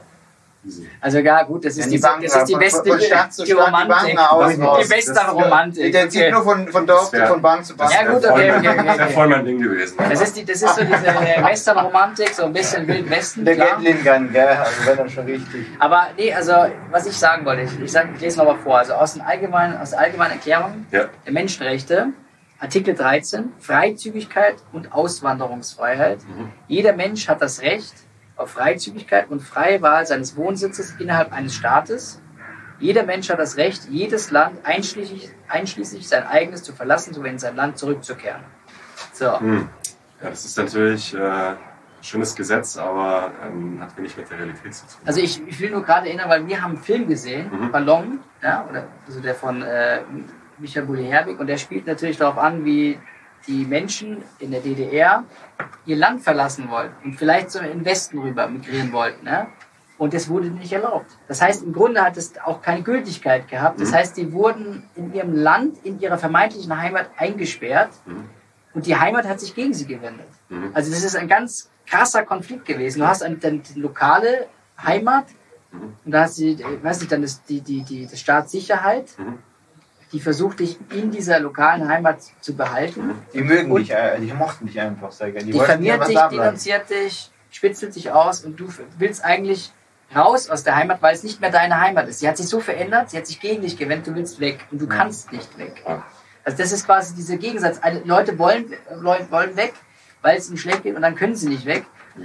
also ja gut, das ist die westliche Romantik. Die Western-Romantik. Der zieht nur von Dorf von Bank zu Bank. Ja gut, okay. Das wäre voll mein Ding gewesen. Das ist so diese Western-Romantik, so ein bisschen Wild Westen. Der Gatling-Gun, gell? Also wäre dann schon richtig. Aber nee, also was ich sagen wollte, ich lese nochmal vor. Also aus der allgemeinen Erklärung der Menschenrechte, Artikel 13, Freizügigkeit und Auswanderungsfreiheit. Jeder Mensch hat das Recht auf Freizügigkeit und freie Wahl seines Wohnsitzes innerhalb eines Staates. Jeder Mensch hat das Recht, jedes Land einschließlich sein eigenes zu verlassen, sowie in sein Land zurückzukehren. So. Ja, das ist natürlich ein schönes Gesetz, aber hat wenig mit der Realität zu tun. Also ich will nur gerade erinnern, weil wir haben einen Film gesehen, Ballon, ja, also der von Michael Bulli-Herbig, und der spielt natürlich darauf an, wie die Menschen in der DDR ihr Land verlassen wollten und vielleicht so in den Westen rüber migrieren wollten. Ne? Und das wurde nicht erlaubt. Das heißt, im Grunde hat es auch keine Gültigkeit gehabt. Das heißt, die wurden in ihrem Land, in ihrer vermeintlichen Heimat eingesperrt und die Heimat hat sich gegen sie gewendet. Also das ist ein ganz krasser Konflikt gewesen. Du hast die lokale Heimat und da hast du, weiß nicht, dann die Staatssicherheit, die versucht, dich in dieser lokalen Heimat zu behalten. Die mögen dich, die mochten dich einfach sehr gerne. Die vermiert dich, denunziert dich, spitzelt dich aus und du willst eigentlich raus aus der Heimat, weil es nicht mehr deine Heimat ist. Sie hat sich so verändert, sie hat sich gegen dich gewendet, du willst weg und du kannst nicht weg. Also das ist quasi dieser Gegensatz. Leute wollen weg, weil es ihnen schlecht geht und dann können sie nicht weg.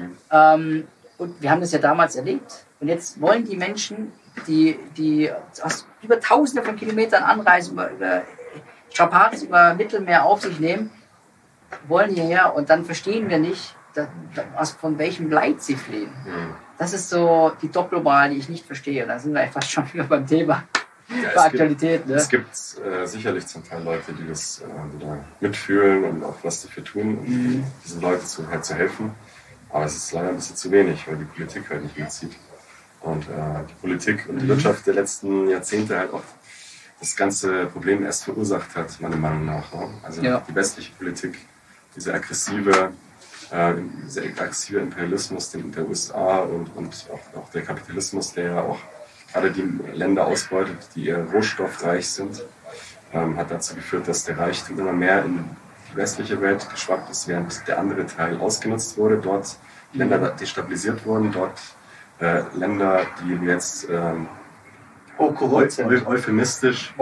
Und wir haben das ja damals erlebt. Und jetzt wollen die Menschen, die aus über Tausende von Kilometern anreisen, über Strapazen, über Mittelmeer auf sich nehmen, wollen hierher und dann verstehen wir nicht, von welchem Leid sie fliehen. Das ist so die Doppelmoral, die ich nicht verstehe. Da sind wir fast schon wieder beim Thema für Aktualität. Es gibt sicherlich zum Teil Leute, die das da mitfühlen und auch was dafür tun, um diesen Leuten zu helfen. Aber es ist leider ein bisschen zu wenig, weil die Politik halt nicht mitzieht. Und die Politik und die Wirtschaft der letzten Jahrzehnte halt auch das ganze Problem erst verursacht hat, meiner Meinung nach. Ne? Also die westliche Politik, dieser aggressive Imperialismus der USA und auch der Kapitalismus, der ja auch gerade die Länder ausbeutet, die eher rohstoffreich sind, hat dazu geführt, dass der Reichtum immer mehr in die westliche Welt geschwappt ist, während der andere Teil ausgenutzt wurde, dort Länder destabilisiert wurden, dort Länder, die jetzt euphemistisch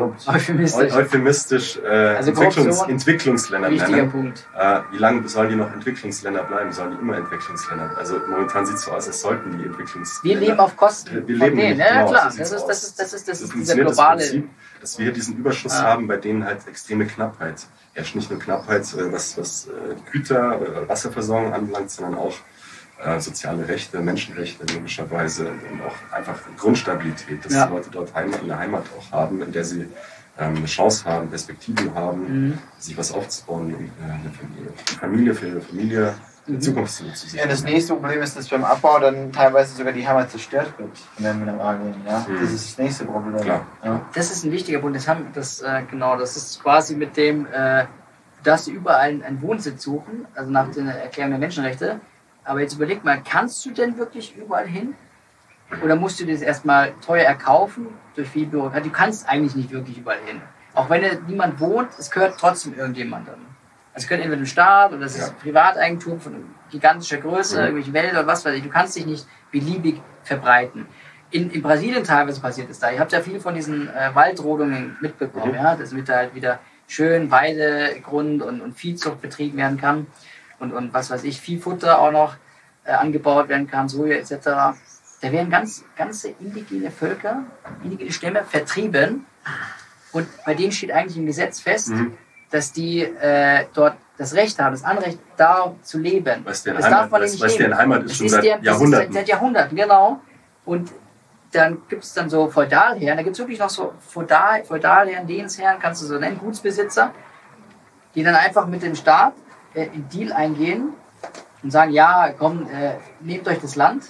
Entwicklungsländer nennen. Punkt. Wie lange sollen die noch Entwicklungsländer bleiben? Sollen die immer Entwicklungsländer? Also momentan sieht es so aus, als sollten die Entwicklungsländer. Wir leben auf Kosten. Wir leben nicht, ja, genau, klar. So Das ist dieser globale Prinzip, dass wir diesen Überschuss haben, bei denen halt extreme Knappheit herrscht. Nicht nur Knappheit, was Güter, Wasserversorgung anbelangt, sondern auch soziale Rechte, Menschenrechte logischerweise und auch einfach Grundstabilität, dass die Leute dort eine Heimat auch haben, in der sie eine Chance haben, Perspektiven haben, sich was aufzubauen, eine Familie für ihre Familie, eine Zukunft zu sichern. Ja, das nächste Problem ist, dass beim Abbau dann teilweise sogar die Heimat zerstört wird von den Mineralien. Ja? Das ist das nächste Problem. Klar. Ja. Das ist ein wichtiger Punkt. Das ist quasi mit dem, dass sie überall einen Wohnsitz suchen, also nach der Erklärung der Menschenrechte. Aber jetzt überleg mal, kannst du denn wirklich überall hin? Oder musst du das erstmal teuer erkaufen durch viel Bürokratie? Du kannst eigentlich nicht wirklich überall hin. Auch wenn niemand wohnt, es gehört trotzdem irgendjemandem. Also es gehört entweder dem Staat oder es ist Privateigentum von gigantischer Größe, irgendwelche Wälder oder was weiß ich. Du kannst dich nicht beliebig verbreiten. In Brasilien teilweise passiert es da. Ihr habt ja viel von diesen Waldrodungen mitbekommen. Ja? Das wird da halt wieder schön Weidegrund und Viehzucht betrieben werden kann und was weiß ich, Viehfutter auch noch angebaut werden kann, Soja etc. Da werden ganze indigene Völker, indigene Stämme vertrieben und bei denen steht eigentlich im Gesetz fest, dass die dort das Recht haben, das Anrecht, da zu leben. Was deren Heimat ist, schon seit Jahrhunderten. Seit Jahrhunderten, genau. Und dann gibt es dann so Feudalherren, da gibt es wirklich noch so Feudalherren, Lehensherren, kannst du so nennen, Gutsbesitzer, die dann einfach mit dem Staat in Deal eingehen und sagen, ja, komm, nehmt euch das Land.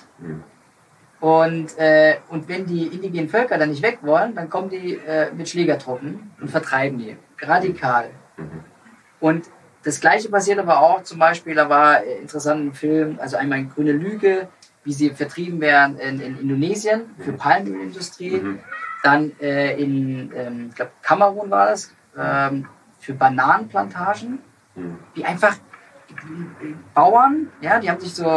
Und wenn die indigenen Völker dann nicht weg wollen, dann kommen die mit Schlägertruppen und vertreiben die. Radikal. Und das Gleiche passiert aber auch, zum Beispiel, da war interessant ein Film, also einmal Grüne Lüge, wie sie vertrieben werden in Indonesien für Palmölindustrie. Dann ich glaube Kamerun war das, für Bananenplantagen, die einfach Bauern, ja, die haben sich so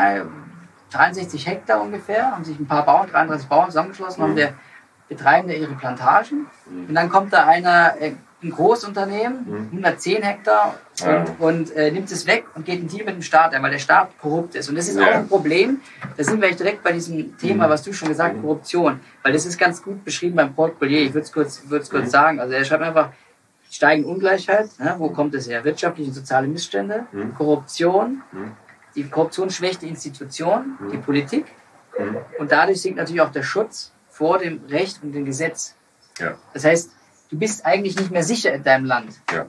63 Hektar ungefähr, haben sich ein paar Bauern, 33 Bauern zusammengeschlossen, haben betreiben da ihre Plantagen. Und dann kommt da ein Großunternehmen, 110 Hektar, und nimmt es weg und geht in Deal mit dem Staat, weil der Staat korrupt ist. Und das ist auch ein Problem. Da sind wir echt direkt bei diesem Thema, was du schon gesagt hast, Korruption. Weil das ist ganz gut beschrieben beim Paul Collier. Ich würde es kurz sagen. Also er schreibt einfach, steigende Ungleichheit, wo kommt es her? Wirtschaftliche und soziale Missstände, Korruption, die Korruption schwächt die Institution, die Politik. Und dadurch sinkt natürlich auch der Schutz vor dem Recht und dem Gesetz. Ja. Das heißt, du bist eigentlich nicht mehr sicher in deinem Land.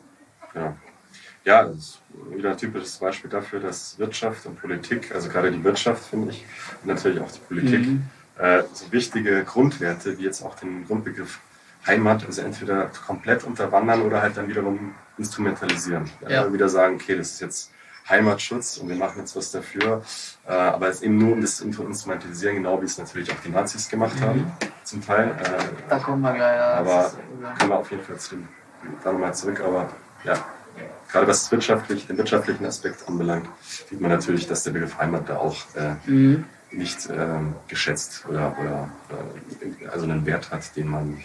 Ja, das ist wieder ein typisches Beispiel dafür, dass Wirtschaft und Politik, also gerade die Wirtschaft, finde ich, und natürlich auch die Politik, so wichtige Grundwerte wie jetzt auch den Grundbegriff Heimat, also entweder komplett unterwandern oder halt dann wiederum instrumentalisieren. Wieder sagen, okay, das ist jetzt Heimatschutz und wir machen jetzt was dafür, aber es ist eben nur um das Instrumentalisieren, genau wie es natürlich auch die Nazis gemacht haben, zum Teil. Da kommen wir gleich. Aber können wir auf jeden Fall da nochmal zurück, aber ja, gerade was den wirtschaftlichen Aspekt anbelangt, sieht man natürlich, dass der Begriff Heimat da auch nicht geschätzt oder also einen Wert hat, den man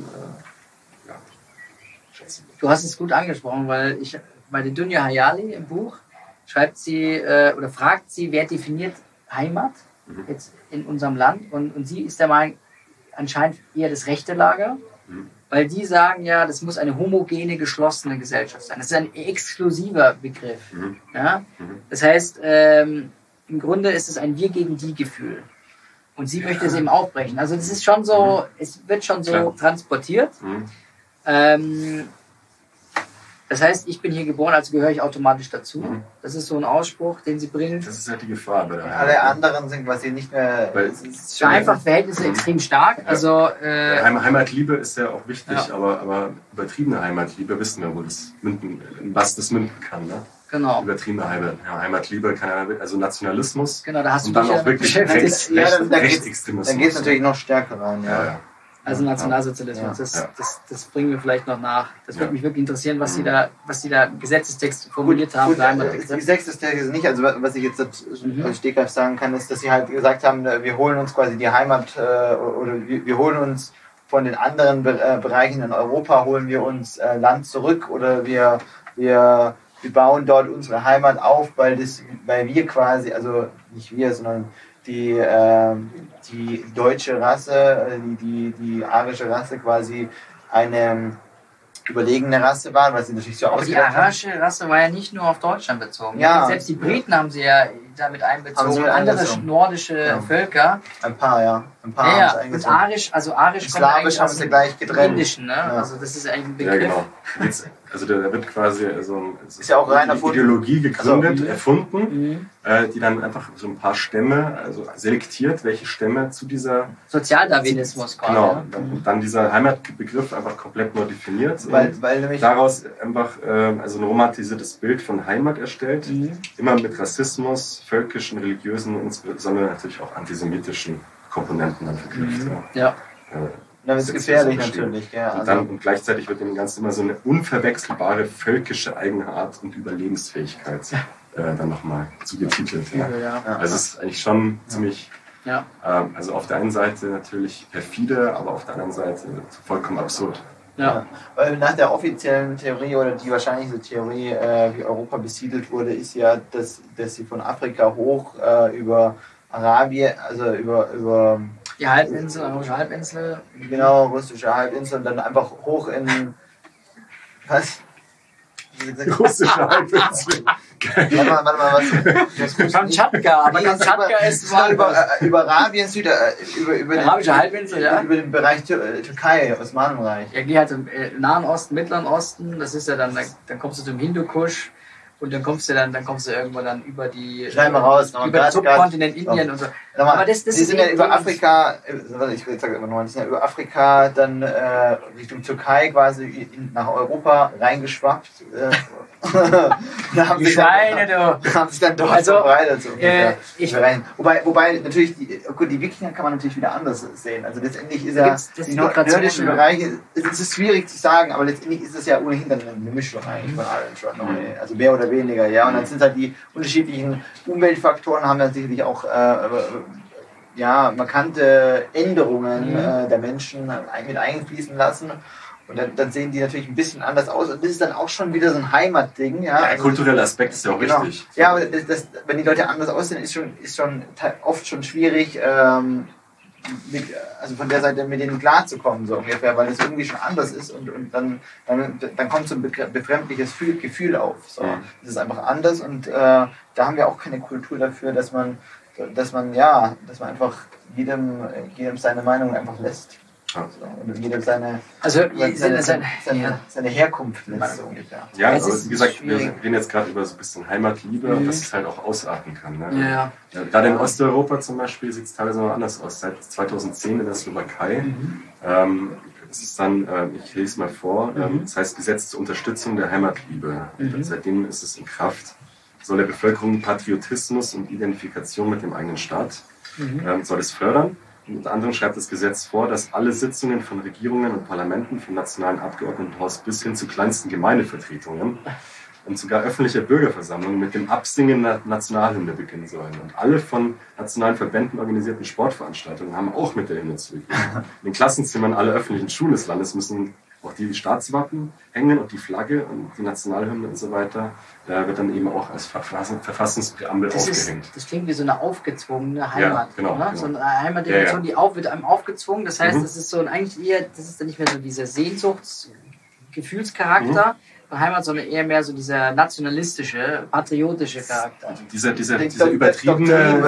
schätzen muss. Du hast es gut angesprochen, weil bei der Dunja Hayali im Buch schreibt sie oder fragt sie, wer definiert Heimat jetzt in unserem Land, und sie ist der Meinung, anscheinend eher das rechte Lager, weil die sagen ja, das muss eine homogene, geschlossene Gesellschaft sein. Das ist ein exklusiver Begriff. Ja? Das heißt, im Grunde ist es ein Wir gegen die Gefühl. Und sie möchte es eben aufbrechen. Also das ist schon so, es wird schon so transportiert. Das heißt, ich bin hier geboren, also gehöre ich automatisch dazu. Das ist so ein Ausspruch, den sie bringt. Das ist halt die Gefahr bei der Heimat. Alle anderen sind quasi nicht mehr... Verhältnisse extrem stark. Ja. Also, Heimatliebe ist ja auch wichtig, aber übertriebene Heimatliebe wissen wir, was das münden kann. Ne? Genau. Übertriebene Heimatliebe kann ja, also Nationalismus, genau, da hast und du dann auch wirklich Rechtsextremismus. Dann geht es natürlich noch stärker rein. Ja. Also Nationalsozialismus, das bringen wir vielleicht noch nach. Das würde mich wirklich interessieren, was Sie da im Gesetzestext formuliert haben. Gesetzestext ist nicht, also was ich jetzt als Stegreif sagen kann, ist, dass Sie halt gesagt haben, wir holen uns quasi die Heimat oder wir holen uns von den anderen Bereichen in Europa, holen wir uns Land zurück, oder wir bauen dort unsere Heimat auf, weil wir quasi, also nicht wir, sondern die deutsche Rasse, die arische Rasse quasi eine überlegene Rasse war, weil sie natürlich so aussieht. Die arische Rasse war ja nicht nur auf Deutschland bezogen. Ja. Selbst die Briten haben sie ja damit einbezogen. Andere nordische Völker. Ein paar, ja. Und Arisch Slawisch haben sie gleich getrennt. Indischen, ne? Ja. Also das ist eigentlich ein Begriff. Ja, genau. Also da wird quasi so ist ja auch rein eine Ideologie gegründet, erfunden, die dann einfach so ein paar Stämme, also selektiert, welche Stämme zu dieser... Sozialdarwinismus quasi. Genau, und dann dieser Heimatbegriff einfach komplett neu definiert. Weil nämlich daraus einfach also ein romantisiertes Bild von Heimat erstellt, immer mit Rassismus, völkischen, religiösen und insbesondere natürlich auch antisemitischen Komponenten dann verknüpft. Ja. Dann ist es gefährlich natürlich. Ja, und gleichzeitig wird dem Ganzen immer so eine unverwechselbare völkische Eigenart und Überlebensfähigkeit dann nochmal zugetitelt. Ja. Also es ist eigentlich schon ziemlich, also auf der einen Seite natürlich perfide, aber auf der anderen Seite vollkommen absurd. Ja. Weil nach der offiziellen Theorie oder die wahrscheinlichste Theorie, wie Europa besiedelt wurde, ist ja, dass sie von Afrika hoch über Arabien, also über Die Halbinsel, Arabische Halbinsel. genau, russische Halbinsel und dann einfach hoch in was? Russische Halbinsel. Warte mal, was? Kamtschatka, aber Kamtschatka ist mal über Arabien, über Arabische Halbinsel, ja. Über den Bereich Türkei, Osmanenreich. Ja, geh halt im Nahen Osten, Mittleren Osten, das ist ja dann kommst du zum Hindukusch und dann kommst du irgendwann dann über die Schneiden wir raus, über den Subkontinent Indien und so. Aber das die ist sind ja über Afrika, ich sage immer nur, die sind ja über Afrika dann Richtung Türkei quasi nach Europa reingeschwappt. Die Schweine, du! Haben sich dann dort Also, verbreitet. So wobei natürlich, die Wikinger kann man natürlich wieder anders sehen. Also letztendlich ist ja die nordischen Bereiche, es ist schwierig zu sagen, aber letztendlich ist es ja ohnehin dann eine Mischung eigentlich von allen schon. Also mehr oder weniger, ja. Und dann sind halt die unterschiedlichen Umweltfaktoren, haben dann sicherlich auch markante Änderungen der Menschen mit einfließen lassen. Und dann sehen die natürlich ein bisschen anders aus. Und das ist dann auch schon wieder so ein Heimatding. Ja, der kulturelle Aspekt ist ja auch wichtig. Ja, aber wenn die Leute anders aussehen, ist schon oft schon schwierig, also von der Seite mit denen klarzukommen, so ungefähr, weil das irgendwie schon anders ist und dann kommt so ein befremdliches Gefühl auf. So. Das ist einfach anders und da haben wir auch keine Kultur dafür, dass man einfach jedem seine Meinung einfach lässt. Ja. So, und jedem seine Herkunft lässt, so ungefähr. Ja, aber wie gesagt, wir reden jetzt gerade über so ein bisschen Heimatliebe und dass es halt auch ausarten kann. Ne? Ja. Gerade in Osteuropa zum Beispiel sieht es teilweise noch anders aus. Seit 2010 in der Slowakei. Es ist dann, ich lese mal vor, das heißt Gesetz zur Unterstützung der Heimatliebe. Seitdem ist es in Kraft. Soll der Bevölkerung Patriotismus und Identifikation mit dem eigenen Staat soll es fördern. Unter anderem schreibt das Gesetz vor, dass alle Sitzungen von Regierungen und Parlamenten, vom nationalen Abgeordnetenhaus bis hin zu kleinsten Gemeindevertretungen und sogar öffentliche Bürgerversammlungen mit dem Absingen der Nationalhymne beginnen sollen. Und alle von nationalen Verbänden organisierten Sportveranstaltungen haben auch mit der Hymne zu beginnen. In den Klassenzimmern aller öffentlichen Schulen des Landes müssen auch die Staatswappen hängen und die Flagge und die Nationalhymne und so weiter. Da wird dann eben auch als Verfassungspräambel aufgehängt. Das klingt wie so eine aufgezwungene Heimat. Ja, genau, ne? So eine Heimatdimension, die wird einem aufgezwungen. Das heißt, das ist so eigentlich eher, das ist dann nicht mehr so dieser Sehnsuchtsgefühlscharakter von Heimat, sondern eher mehr so dieser nationalistische, patriotische Charakter. Diese übertriebene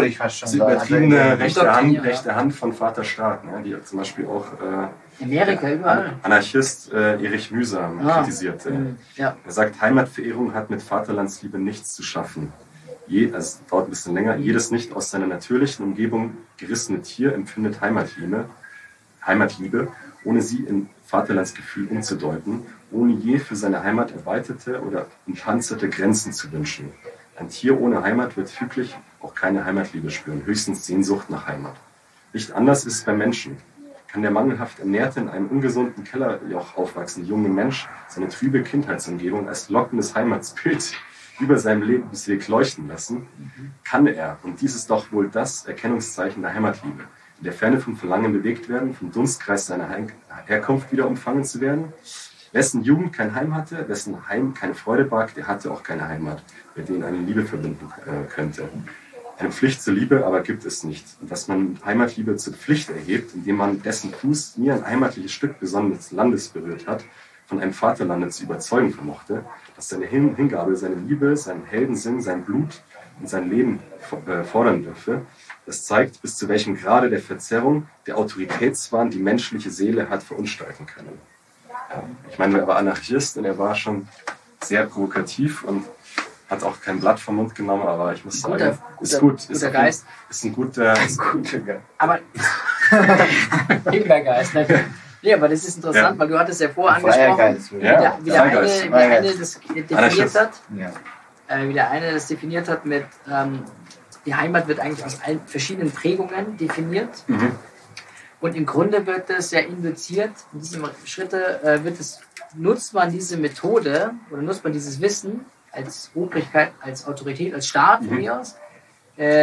rechte Hand von Vater Staat, ne, die zum Beispiel auch Amerika überall. Anarchist Erich Mühsam kritisierte. Er sagt, Heimatverehrung hat mit Vaterlandsliebe nichts zu schaffen. Es dauert ein bisschen länger. Jedes nicht aus seiner natürlichen Umgebung gerissene Tier empfindet Heimatliebe, ohne sie in Vaterlandsgefühl umzudeuten, ohne je für seine Heimat erweiterte oder umpanzerte Grenzen zu wünschen. Ein Tier ohne Heimat wird füglich auch keine Heimatliebe spüren, höchstens Sehnsucht nach Heimat. Nicht anders ist es beim Menschen. Kann der mangelhaft ernährte, in einem ungesunden Kellerjoch aufwachsende junge Mensch seine trübe Kindheitsumgebung als lockendes Heimatsbild über seinem Lebensweg leuchten lassen? Kann er, und dies ist doch wohl das Erkennungszeichen der Heimatliebe, in der Ferne vom Verlangen bewegt werden, vom Dunstkreis seiner Herkunft wieder umfangen zu werden? Wessen Jugend kein Heim hatte, wessen Heim keine Freude barg, der hatte auch keine Heimat, mit denen eine Liebe verbinden könnte. Eine Pflicht zur Liebe aber gibt es nicht. Und dass man Heimatliebe zur Pflicht erhebt, indem man dessen Fuß nie ein heimatliches Stück besonders Landes berührt hat, von einem Vaterlande zu überzeugen vermochte, dass seine Hingabe, seine Liebe, seinen Heldensinn, sein Blut und sein Leben fordern dürfe, das zeigt, bis zu welchem Grade der Verzerrung der Autoritätswahn die menschliche Seele hat verunstalten können. Ich meine, er war Anarchist und er war schon sehr provokativ und hat auch kein Blatt vom Mund genommen, aber ich muss sagen, ist gut. Guter Geist. Ist ein guter Geist. Aber Himbeergeist, ne? Nee, aber das ist interessant, weil du hattest ja vorher angesprochen, wie der eine das definiert hat. Wie der eine das definiert hat mit, die Heimat wird eigentlich aus allen verschiedenen Prägungen definiert. Und im Grunde wird das ja induziert, in diesen Schritte nutzt man diese Methode oder nutzt man dieses Wissen als Obrigkeit, als Autorität, als Staat von mir aus,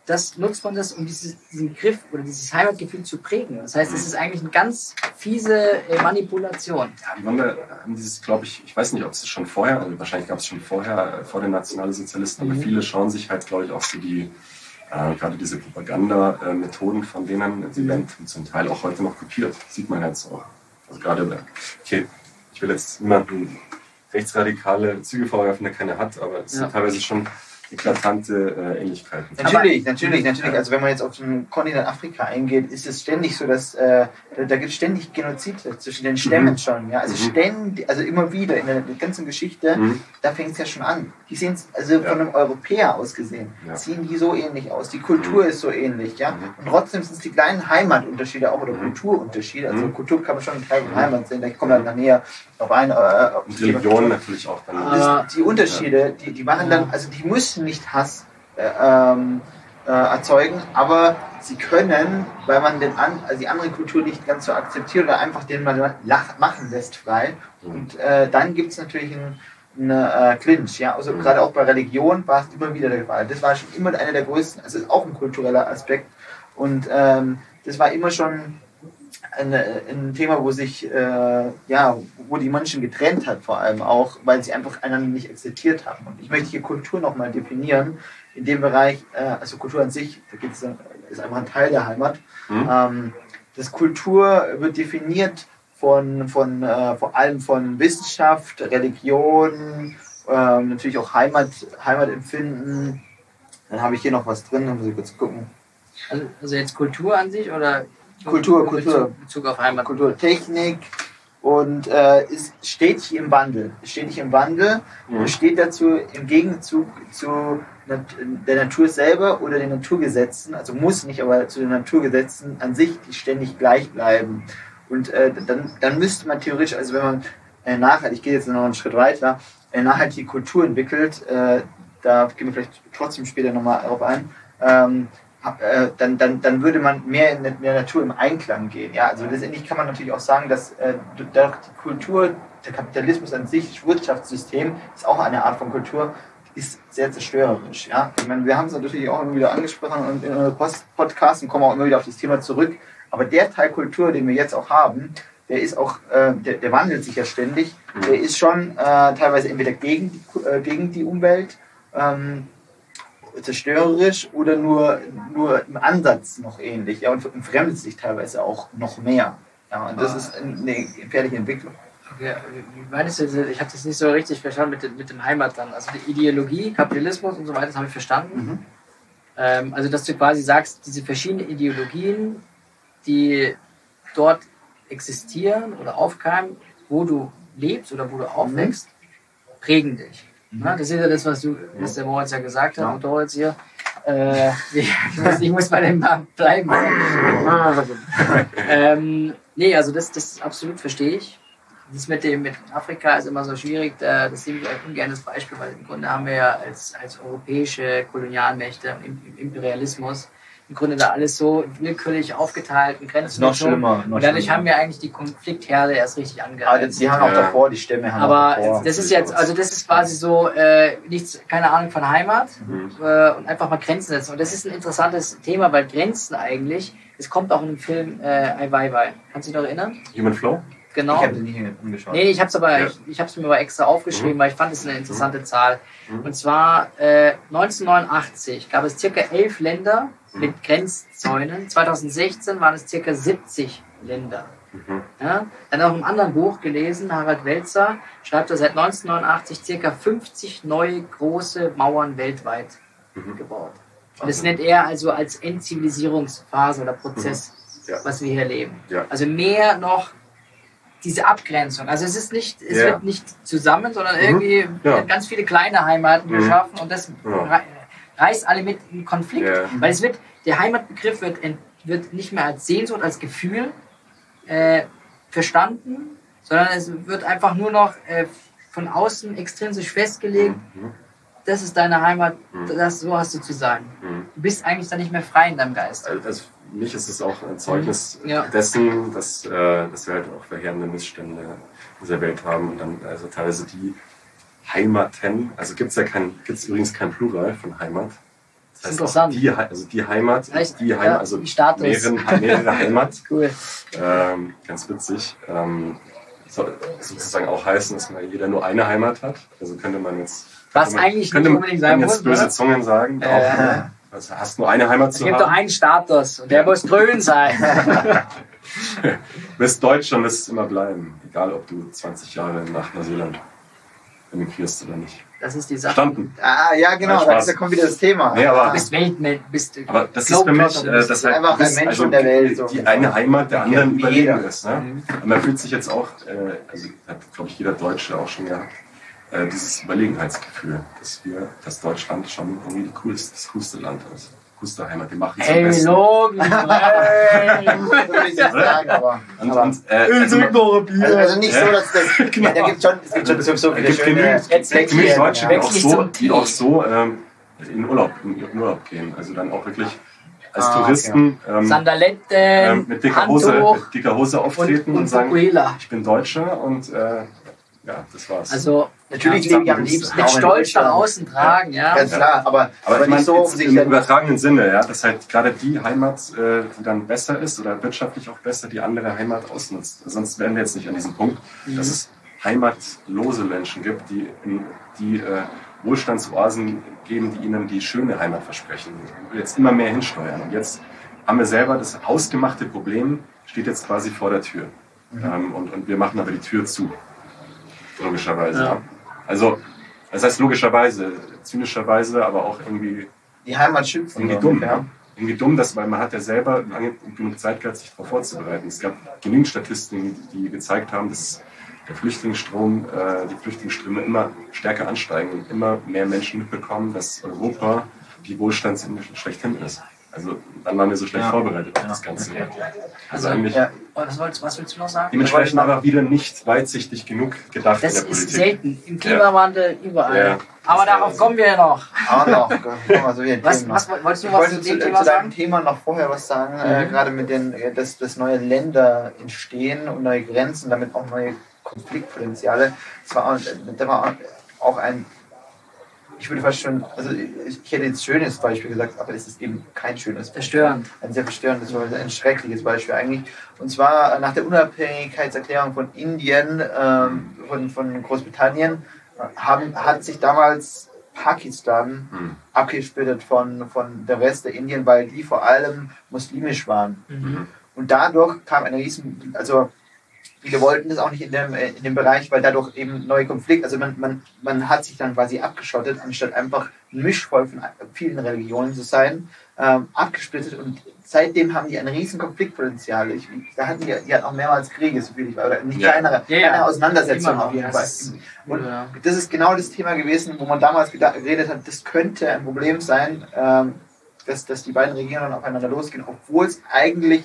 das nutzt man das, um diesen Griff oder dieses Heimatgefühl zu prägen. Das heißt, es ist eigentlich eine ganz fiese Manipulation. Ja, haben dieses, glaube ich weiß nicht, ob es schon vorher, also wahrscheinlich gab es schon vorher, vor den Nationalsozialisten, aber viele schauen sich halt, glaube ich, auch so die, gerade diese Propaganda-Methoden von denen, die werden zum Teil auch heute noch kopiert. Sieht man jetzt auch. Also gerade, okay, ich will jetzt niemanden rechtsradikale Züge vorwerfen, der keine hat, aber es sind teilweise schon eklatante Ähnlichkeiten. Natürlich. Also wenn man jetzt auf den Kontinent Afrika eingeht, ist es ständig so, dass da gibt es ständig Genozid zwischen den Stämmen schon. Ja? Also ständig, also immer wieder in der ganzen Geschichte, da fängt es ja schon an. Die sehen also von einem Europäer aus gesehen, sehen die so ähnlich aus. Die Kultur ist so ähnlich. Ja? Und trotzdem sind es die kleinen Heimatunterschiede auch oder Kulturunterschiede. Also Kultur kann man schon in Teil von Heimat sehen, da kommen wir dann näher auf ein. Und Religion natürlich auch dann. Die Unterschiede, die machen dann, also die müssen nicht Hass erzeugen, aber sie können, weil man die andere Kultur nicht ganz so akzeptiert oder einfach den man machen lässt frei. Und dann gibt es natürlich einen Clinch. Ja? Also gerade auch bei Religion war es immer wieder der Fall. Das war schon immer einer der größten, also ist auch ein kultureller Aspekt. Und das war immer schon ein Thema, wo sich wo die Menschen getrennt hat, vor allem auch, weil sie einfach einander nicht akzeptiert haben. Und ich möchte hier Kultur nochmal definieren. In dem Bereich, also Kultur an sich, ist einfach ein Teil der Heimat. Das Kultur wird definiert vor allem von Wissenschaft, Religion, natürlich auch Heimatempfinden. Dann habe ich hier noch was drin, da muss ich kurz gucken. Also jetzt Kultur an sich oder Kultur. Bezug auf Heimat. Kultur, Technik und ist stetig im Wandel. Und steht dazu im Gegenzug zu der Natur selber oder den Naturgesetzen, also muss nicht, aber zu den Naturgesetzen an sich, die ständig gleich bleiben. Und dann müsste man theoretisch, also wenn man ich gehe jetzt noch einen Schritt weiter, nachhaltige Kultur entwickelt, da gehen wir vielleicht trotzdem später nochmal darauf ein, dann würde man mehr in der Natur im Einklang gehen. Ja? Also letztendlich kann man natürlich auch sagen, dass die Kultur, der Kapitalismus an sich, das Wirtschaftssystem, ist auch eine Art von Kultur, ist sehr zerstörerisch. Ja? Ich meine, wir haben es natürlich auch immer wieder angesprochen und in unseren Podcasts kommen auch immer wieder auf das Thema zurück. Aber der Teil Kultur, den wir jetzt auch haben, der ist auch, der wandelt sich ja ständig. Der ist schon teilweise entweder gegen die Umwelt, zerstörerisch oder nur im Ansatz noch ähnlich. Ja, und entfremdet sich teilweise auch noch mehr. Ja, und das ist eine gefährliche Entwicklung. Okay, wie meinst du, ich habe das nicht so richtig verstanden mit dem Heimat dann. Also die Ideologie, Kapitalismus und so weiter, das habe ich verstanden. Also dass du quasi sagst, diese verschiedenen Ideologien, die dort existieren oder aufkeimen, wo du lebst oder wo du aufwächst, prägen dich. Das ist ja das, was der Moritz ja gesagt hat, und Moritz hier. Ich muss bei dem Namen bleiben. Also das absolut verstehe ich. Das mit Afrika ist immer so schwierig, das nehme ich auch ungern das Beispiel, weil im Grunde haben wir ja als europäische Kolonialmächte im Imperialismus im Grunde da alles so willkürlich aufgeteilt und Grenzen. Noch schlimmer. Und dadurch haben wir eigentlich die Konfliktherde erst richtig angeheizt. Die haben auch davor, die Stämme haben aber auch davor. Das ist jetzt, also das ist quasi so, keine Ahnung von Heimat und einfach mal Grenzen setzen. Und das ist ein interessantes Thema, weil Grenzen eigentlich, es kommt auch in dem Film Ai Weiwei. Kannst du dich noch erinnern? Human Flow? Genau. Ich habe den nicht angeschaut. Nee, ich habe es mir aber extra aufgeschrieben, weil ich fand es eine interessante Zahl. Und zwar 1989 gab es circa 11 Länder mit Grenzzäunen. 2016 waren es circa 70 Länder. Ja? Dann auch im anderen Buch gelesen, Harald Welzer schreibt er seit 1989 circa 50 neue große Mauern weltweit gebaut. Und das nennt er also als Entzivilisierungsphase oder Prozess, was wir hier leben. Ja. Also mehr noch diese Abgrenzung. Also es wird nicht zusammen, sondern irgendwie ganz viele kleine Heimaten geschaffen und das reißt alle mit in Konflikt, weil der Heimatbegriff wird nicht mehr als Sehnsucht, als Gefühl verstanden, sondern es wird einfach nur noch von außen extrinsisch festgelegt, das ist deine Heimat, so hast du zu sein. Du bist eigentlich dann nicht mehr frei in deinem Geist. Also für mich ist es auch ein Zeugnis dessen, dass wir halt auch verheerende Missstände in dieser Welt haben und dann also teilweise die Heimaten, also gibt es übrigens kein Plural von Heimat. Das heißt interessant. Die Heimat, also die Status. mehrere Heimat. Cool. Ganz witzig. Soll sozusagen auch heißen, dass jeder nur eine Heimat hat. Also könnte man jetzt... Was eigentlich nicht unbedingt sein muss. Jetzt böse Zungen sagen. Also hast nur eine Heimat zu haben. Es gibt doch einen Status und der muss grün sein. Du bist Deutsch und wirst es immer bleiben. Egal, ob du 20 Jahre nach Neuseeland emigrierst oder nicht. Das ist die Sache. Verstanden? Ja, genau, da kommt wieder das Thema. Nee, aber, Du bist Weltmensch, aber das ist für mich, dass halt einfach ein Mensch von der Welt. So. Die eine Heimat der anderen überlegen ist. Ne? Und man fühlt sich jetzt auch, also hat, glaube ich, jeder Deutsche auch schon gehabt, dieses Überlegenheitsgefühl, dass Deutschland schon irgendwie das coolste Land ist. Coolste Heimat, wir machen es am besten. Logisch. Würde ich jetzt sagen, aber also nicht so, dass das... Genau. Da gibt schon so viele schöne genügend Deutsche, die auch so so in Urlaub gehen. Also dann auch wirklich als Touristen Sandaletten, mit dicker Hose auftreten und sagen, Fukuhila. ich bin Deutscher und ja, das war's. Also natürlich lebe ich am liebsten mit Stolz nach außen tragen, ja. Ganz klar, aber ich nicht so, um meine, sich im übertragenen Sinne, ja, dass halt gerade die Heimat, die dann besser ist oder wirtschaftlich auch besser, die andere Heimat ausnutzt. Sonst wären wir jetzt nicht an diesem Punkt, dass es heimatlose Menschen gibt, die Wohlstandsoasen geben, die ihnen die schöne Heimat versprechen. Und jetzt immer mehr hinsteuern. Und jetzt haben wir selber das ausgemachte Problem, steht jetzt quasi vor der Tür. Und wir machen aber die Tür zu. Logischerweise. Ja. Also, das heißt logischerweise, zynischerweise, aber auch irgendwie... Die Heimat schützen. Irgendwie dumm, ja. Irgendwie dumm, weil man hat ja selber lange genug Zeit gehabt, sich darauf vorzubereiten. Es gab genügend Statistiken, die gezeigt haben, dass der Flüchtlingsstrom, die Flüchtlingsströme immer stärker ansteigen und immer mehr Menschen mitbekommen, dass Europa die Wohlstandsinsel schlechthin ist. Also dann waren wir so schlecht vorbereitet auf das Ganze. Also eigentlich... Ja. Was willst du noch sagen? Dementsprechend aber wieder nicht weitsichtig genug gedacht das in der Politik. Das ist selten. Im Klimawandel überall. Ja. Aber darauf kommen wir ja noch. Was wolltest du was zu dem Thema sagen? Deinem Thema noch vorher was sagen. Gerade mit dass neue Länder entstehen und neue Grenzen, damit auch neue Konfliktpotenziale. Da war auch ein... Ich würde fast schon, also ich hätte jetzt schönes Beispiel gesagt, aber es ist eben kein schönes Beispiel. Verstörend. Ein sehr verstörendes, ein schreckliches Beispiel eigentlich. Und zwar nach der Unabhängigkeitserklärung von Indien, von Großbritannien, hat sich damals Pakistan abgesplittet von der Rest der Indien, weil die vor allem muslimisch waren. Und dadurch kam eine viele wollten das auch nicht in dem Bereich, weil dadurch eben neue Konflikte, also man hat sich dann quasi abgeschottet, anstatt einfach ein Mischvolk von vielen Religionen zu sein, abgesplittet, und seitdem haben die ein riesen Konfliktpotenzial. Die hatten auch mehrmals Kriege, so viel ich weiß, oder nicht kleinere Auseinandersetzungen auf jeden Fall. Und das ist genau das Thema gewesen, wo man damals geredet hat, das könnte ein Problem sein, dass die beiden Regierungen aufeinander losgehen, obwohl es eigentlich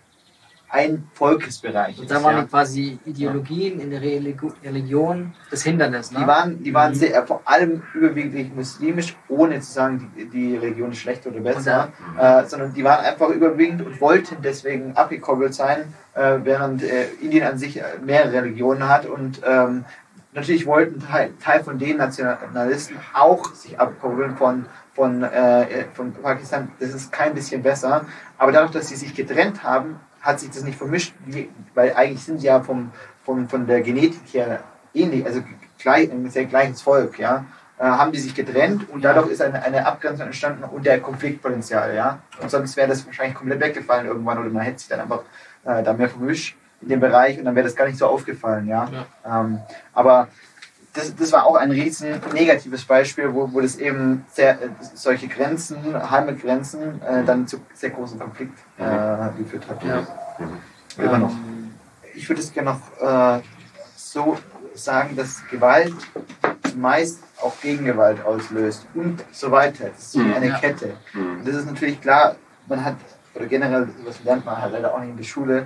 ein Volkesbereich ist. Und da waren quasi Ideologien in der Religion das Hindernis. Ne? Die waren sehr, vor allem überwiegend muslimisch, ohne zu sagen, die Religion ist schlecht oder besser, sondern die waren einfach überwiegend und wollten deswegen abgekoppelt sein, während Indien an sich mehrere Religionen hat, und natürlich wollten Teil von den Nationalisten auch sich abkoppeln von Pakistan. Das ist kein bisschen besser, aber dadurch, dass sie sich getrennt haben, hat sich das nicht vermischt, weil eigentlich sind sie ja von der Genetik her ähnlich, also ein sehr gleiches Volk, ja, haben die sich getrennt, und dadurch ist eine Abgrenzung entstanden und der Konfliktpotenzial, ja, und sonst wäre das wahrscheinlich komplett weggefallen irgendwann, oder man hätte sich dann einfach da mehr vermischt in dem Bereich, und dann wäre das gar nicht so aufgefallen, ja. Aber das war auch ein riesen negatives Beispiel, wo das eben solche Grenzen, Heimatgrenzen, dann zu sehr großen Konflikt geführt hat. Ja. Immer noch. Ich würde es gerne noch so sagen, dass Gewalt meist auch Gegengewalt auslöst und so weiter. Das ist eine Kette. Und das ist natürlich klar, man hat, oder generell, das lernt man halt leider auch nicht in der Schule,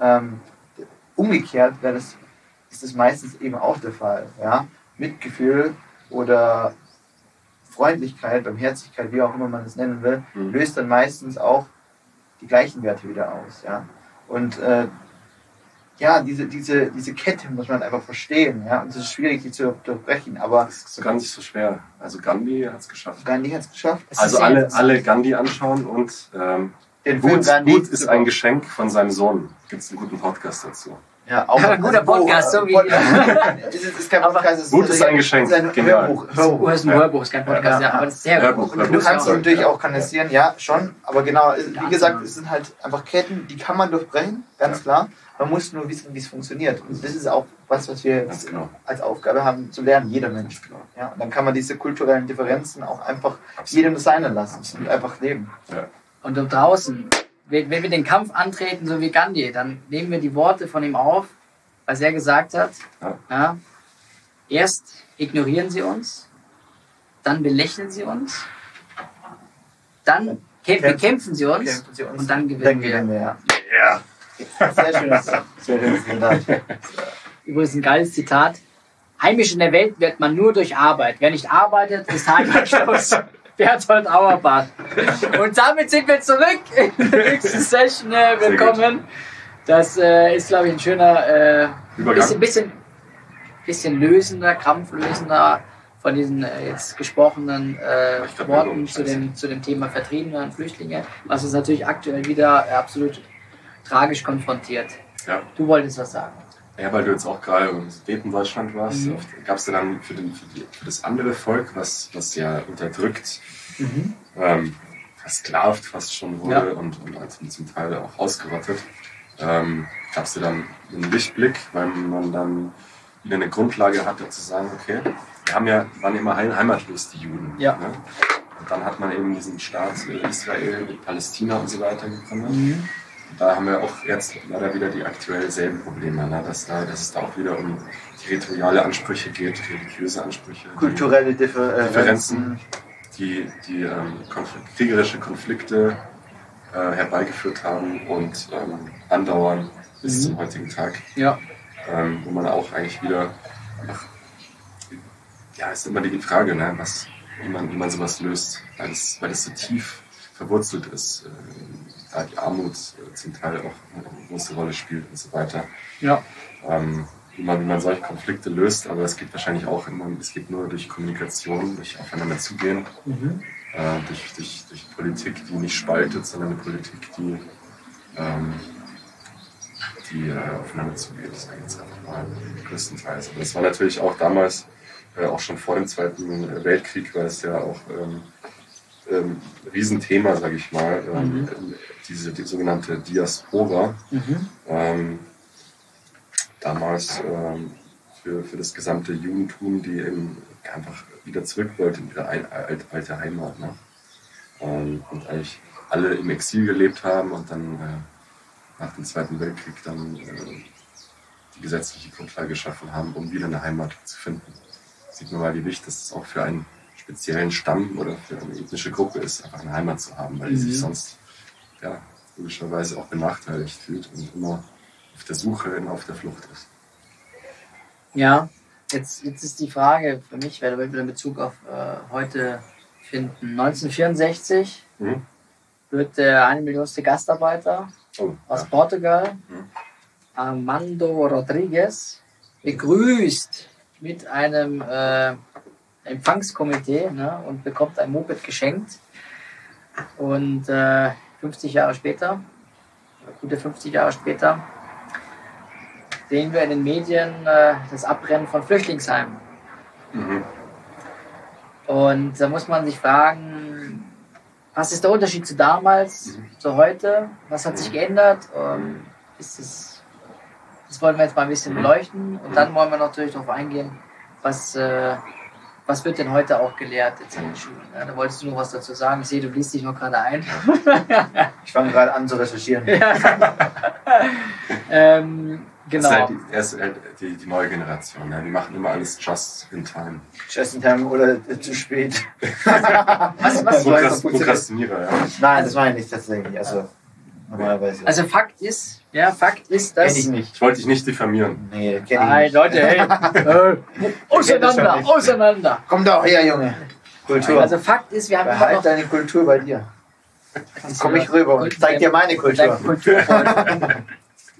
umgekehrt ist das meistens eben auch der Fall. Ja? Mitgefühl oder Freundlichkeit, Barmherzigkeit, wie auch immer man es nennen will, löst dann meistens auch die gleichen Werte wieder aus. Ja? Und ja, diese Kette muss man einfach verstehen, ja, und es ist schwierig, die zu durchbrechen, aber... Das ist gar nicht so schwer. Also Gandhi hat es geschafft. Gandhi hat es geschafft. Also alle Gandhi anschauen und Den Gut Gandhi ist ein Geschenk von seinem Sohn. Gibt es einen guten Podcast dazu. Ja, auch ein guter Podcast, so wie es ist kein Podcast, es Gut ist ein Geschenk. Es ist ein Genial. Hörbuch. ist ein Hörbuch, ist kein Podcast, ja, aber das ist sehr gut. Du kannst natürlich auch kanalisieren, ja, schon, aber genau, wie gesagt, es sind halt einfach Ketten, die kann man durchbrechen, ganz klar. Man muss nur wissen, wie es funktioniert. Und das ist auch was wir jetzt als Aufgabe haben, zu lernen, jeder Mensch. Ja, und dann kann man diese kulturellen Differenzen auch einfach jedem das Seine lassen und einfach leben. Ja. Und da draußen, wenn wir den Kampf antreten, so wie Gandhi, dann nehmen wir die Worte von ihm auf, was er gesagt hat. Ja. Erst ignorieren sie uns, dann belächeln sie uns, dann bekämpfen sie uns und dann gewinnen wir. Ja. Sehr schönes Zitat. Übrigens ein geiles Zitat. Heimisch in der Welt wird man nur durch Arbeit. Wer nicht arbeitet, ist heimatlos. Berthold Auerbach. Und damit sind wir zurück in der nächsten Session. Willkommen. Das ist, glaube ich, ein schöner, bisschen lösender, krampflösender von diesen jetzt gesprochenen Worten zu dem Thema Vertriebene und Flüchtlinge, was uns natürlich aktuell wieder absolut tragisch konfrontiert. Ja. Du wolltest was sagen. Ja, weil du jetzt auch gerade im Sudetendeutschland warst, gab es ja dann für das andere Volk, was ja unterdrückt, versklavt fast schon wurde und zum Teil auch ausgerottet, gab es ja dann einen Lichtblick, weil man dann wieder eine Grundlage hatte zu sagen, okay, waren immer heimatlos, die Juden. Ja. Ne? Und dann hat man eben diesen Staat Israel mit Palästina und so weiter gegründet. Da haben wir auch jetzt leider wieder die aktuell selben Probleme, ne? Dass es da auch wieder um territoriale Ansprüche geht, religiöse Ansprüche, kulturelle Differenzen, die kriegerische Konflikte herbeigeführt haben und andauern bis zum heutigen Tag. Ja. Wo man auch eigentlich wieder, ist immer die Frage, ne? Wie man sowas löst, weil es so tief verwurzelt ist. Da die Armut zum Teil auch eine große Rolle spielt und so weiter. Ja. Wie man solche Konflikte löst, aber es geht wahrscheinlich auch es geht nur durch Kommunikation, durch aufeinander zugehen, durch Politik, die nicht spaltet, sondern eine Politik, die aufeinander zugeht. Das sage ich jetzt einfach mal größtenteils. Aber das war natürlich auch damals, auch schon vor dem Zweiten Weltkrieg, weil es ja auch Riesenthema, sage ich mal, die sogenannte Diaspora, damals für das gesamte Judentum, die eben einfach wieder zurück wollte in ihre alte Heimat. Ne? Und eigentlich alle im Exil gelebt haben und dann nach dem Zweiten Weltkrieg dann die gesetzliche Grundlage geschaffen haben, um wieder eine Heimat zu finden. Sieht man mal, wie wichtig das auch für einen speziellen Stamm oder für eine ethnische Gruppe ist, einfach eine Heimat zu haben, weil die sich sonst logischerweise auch benachteiligt fühlt und immer auf der Suche und auf der Flucht ist. Ja, jetzt ist die Frage für mich, wer will in Bezug auf heute finden. 1964 wird der 1 Millionste Gastarbeiter aus Portugal, Armando Rodrigues, begrüßt mit einem Empfangskomitee, ne, und bekommt ein Moped geschenkt. Und 50 Jahre später, gute 50 Jahre später, sehen wir in den Medien das Abbrennen von Flüchtlingsheimen. Und da muss man sich fragen, was ist der Unterschied zu damals, zu heute? Was hat sich geändert? Das wollen wir jetzt mal ein bisschen beleuchten. Und dann wollen wir natürlich darauf eingehen, was wird denn heute auch gelehrt jetzt in den Schulen? Ja, da wolltest du noch was dazu sagen. Ich sehe, du liest dich noch gerade ein. Ich fange gerade an zu recherchieren. Genau. Das ist halt die neue Generation. Ja. Die machen immer alles just in time. Just in time oder zu spät. Was Prokrastinierer, ja. Nein, das meine ich nicht tatsächlich. Also normalerweise. Also Fakt ist, dass... Kenn ich nicht. Ich wollte dich nicht diffamieren. Nee, kenn ich nicht. Nein, Leute, hey. Auseinander. Komm doch her, Junge. Kultur. Also Fakt ist, wir haben immer Behalt noch... deine Kultur bei dir. Dann komme ich rüber und zeig dir meine Kultur.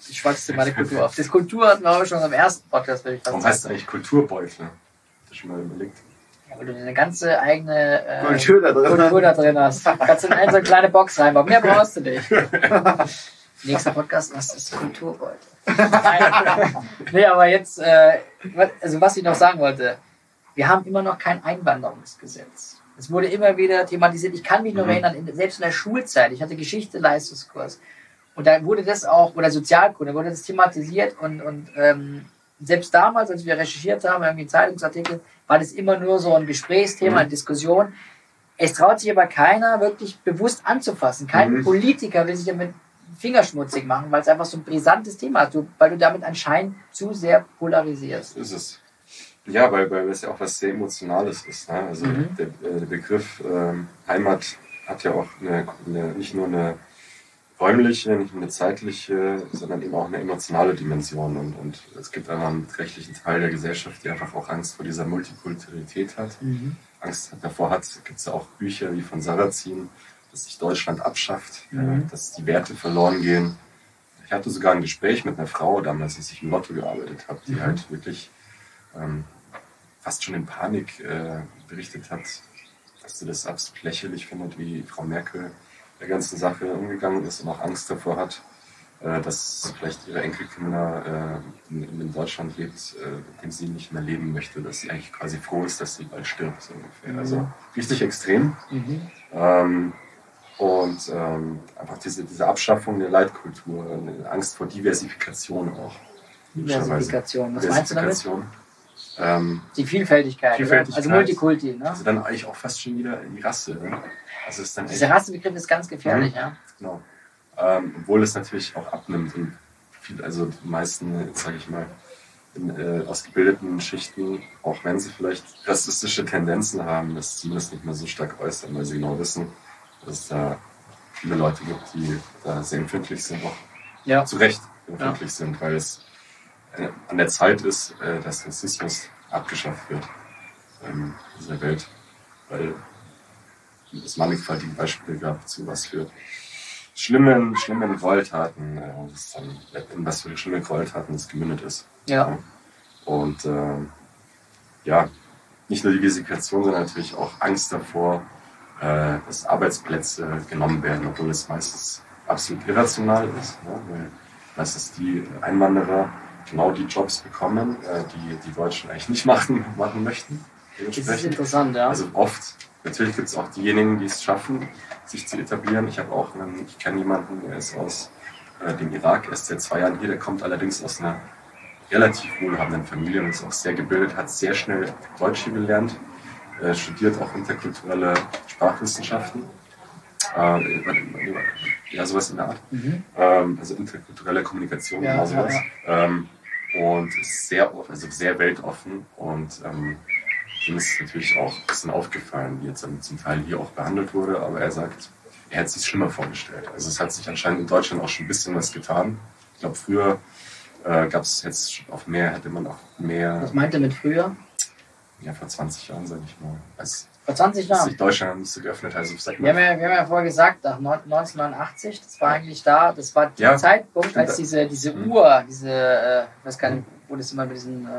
Ich schwatzte meine Kultur auf. Das Kultur hatten wir aber schon am ersten Podcast. Warum heißt es eigentlich Kulturbeutel? Hast du schon mal überlegt? Ja, weil du eine ganze eigene Kultur da drin hast. Kannst du in eine so eine kleine Box reinbauen. Mehr brauchst du nicht. Nächster Podcast, was ist Kulturbeutel? Nee, aber jetzt, also was ich noch sagen wollte, wir haben immer noch kein Einwanderungsgesetz. Es wurde immer wieder thematisiert. Ich kann mich noch erinnern, selbst in der Schulzeit, ich hatte Geschichte-Leistungskurs und da wurde das auch, oder Sozialkunde, wurde das thematisiert und selbst damals, als wir recherchiert haben, irgendwie Zeitungsartikel, war das immer nur so ein Gesprächsthema, eine Diskussion. Es traut sich aber keiner wirklich bewusst anzufassen. Kein Politiker will sich damit fingerschmutzig machen, weil es einfach so ein brisantes Thema ist, weil du damit anscheinend zu sehr polarisierst. Ist es. Ja, weil es ja auch was sehr Emotionales ist. Ne? Also der Begriff Heimat hat ja auch nicht nur eine räumliche, nicht nur eine zeitliche, sondern eben auch eine emotionale Dimension. Und es gibt einen beträchtlichen Teil der Gesellschaft, die einfach auch Angst vor dieser Multikulturalität hat. Angst davor hat, gibt es ja auch Bücher wie von Sarrazin, dass sich Deutschland abschafft, dass die Werte verloren gehen. Ich hatte sogar ein Gespräch mit einer Frau damals, als ich im Lotto gearbeitet habe, die halt wirklich fast schon in Panik berichtet hat, dass sie das absolut lächerlich findet, wie Frau Merkel der ganzen Sache umgegangen ist und auch Angst davor hat, dass vielleicht ihre Enkelkinder in Deutschland lebt, mit dem sie nicht mehr leben möchte, dass sie eigentlich quasi froh ist, dass sie bald stirbt, so ungefähr. Also richtig extrem. Und einfach diese Abschaffung der Leitkultur, eine Angst vor Diversifikation auch. Diversifikation, was meinst du damit? Die Vielfältigkeit. Also Multikulti. Ne? Also dann eigentlich auch fast schon wieder die Rasse. Ne? Also ist dann dieser Rassebegriff ist ganz gefährlich, ja. Genau. Obwohl es natürlich auch abnimmt und also die meisten, sage ich mal, ausgebildeten Schichten, auch wenn sie vielleicht rassistische Tendenzen haben, das zumindest nicht mehr so stark äußern, weil sie genau wissen, dass es da viele Leute gibt, die da sehr empfindlich sind, auch zu Recht empfindlich sind, weil es an der Zeit ist, dass Rassismus abgeschafft wird in dieser Welt, weil es mannigfaltige Beispiele gab, zu was für schlimmen Gräueltaten, in was für schlimme Gräueltaten es gemündet ist. Ja. Und nicht nur die Diversifikation, sondern natürlich auch Angst davor, dass Arbeitsplätze genommen werden, obwohl es meistens absolut irrational ist, ne? Weil meistens die Einwanderer genau die Jobs bekommen, die Deutschen eigentlich nicht machen möchten. Das ist interessant, ja. Also oft, natürlich gibt es auch diejenigen, die es schaffen, sich zu etablieren. Ich kenne jemanden, der ist aus dem Irak, er ist seit 2 Jahren hier, der kommt allerdings aus einer relativ wohlhabenden Familie und ist auch sehr gebildet, hat sehr schnell Deutsch hier gelernt, studiert auch interkulturelle Sprachwissenschaften. Sowas in der Art. Also interkulturelle Kommunikation, genau sowas. Und ist sehr weltoffen und ihm ist natürlich auch ein bisschen aufgefallen, wie jetzt zum Teil hier auch behandelt wurde, aber er sagt, er hätte es sich schlimmer vorgestellt. Also es hat sich anscheinend in Deutschland auch schon ein bisschen was getan. Ich glaube, früher gab es jetzt hätte man auch mehr... Was meint er mit früher? Ja, vor 20 Jahren, sage ich mal. Vor 20 Jahren? Als sich Deutschland nicht so geöffnet hat. Also, wir haben ja vorher gesagt, nach 1989, das war eigentlich das war der Zeitpunkt, als diese Uhr, ich weiß gar nicht, wo das immer mit diesen,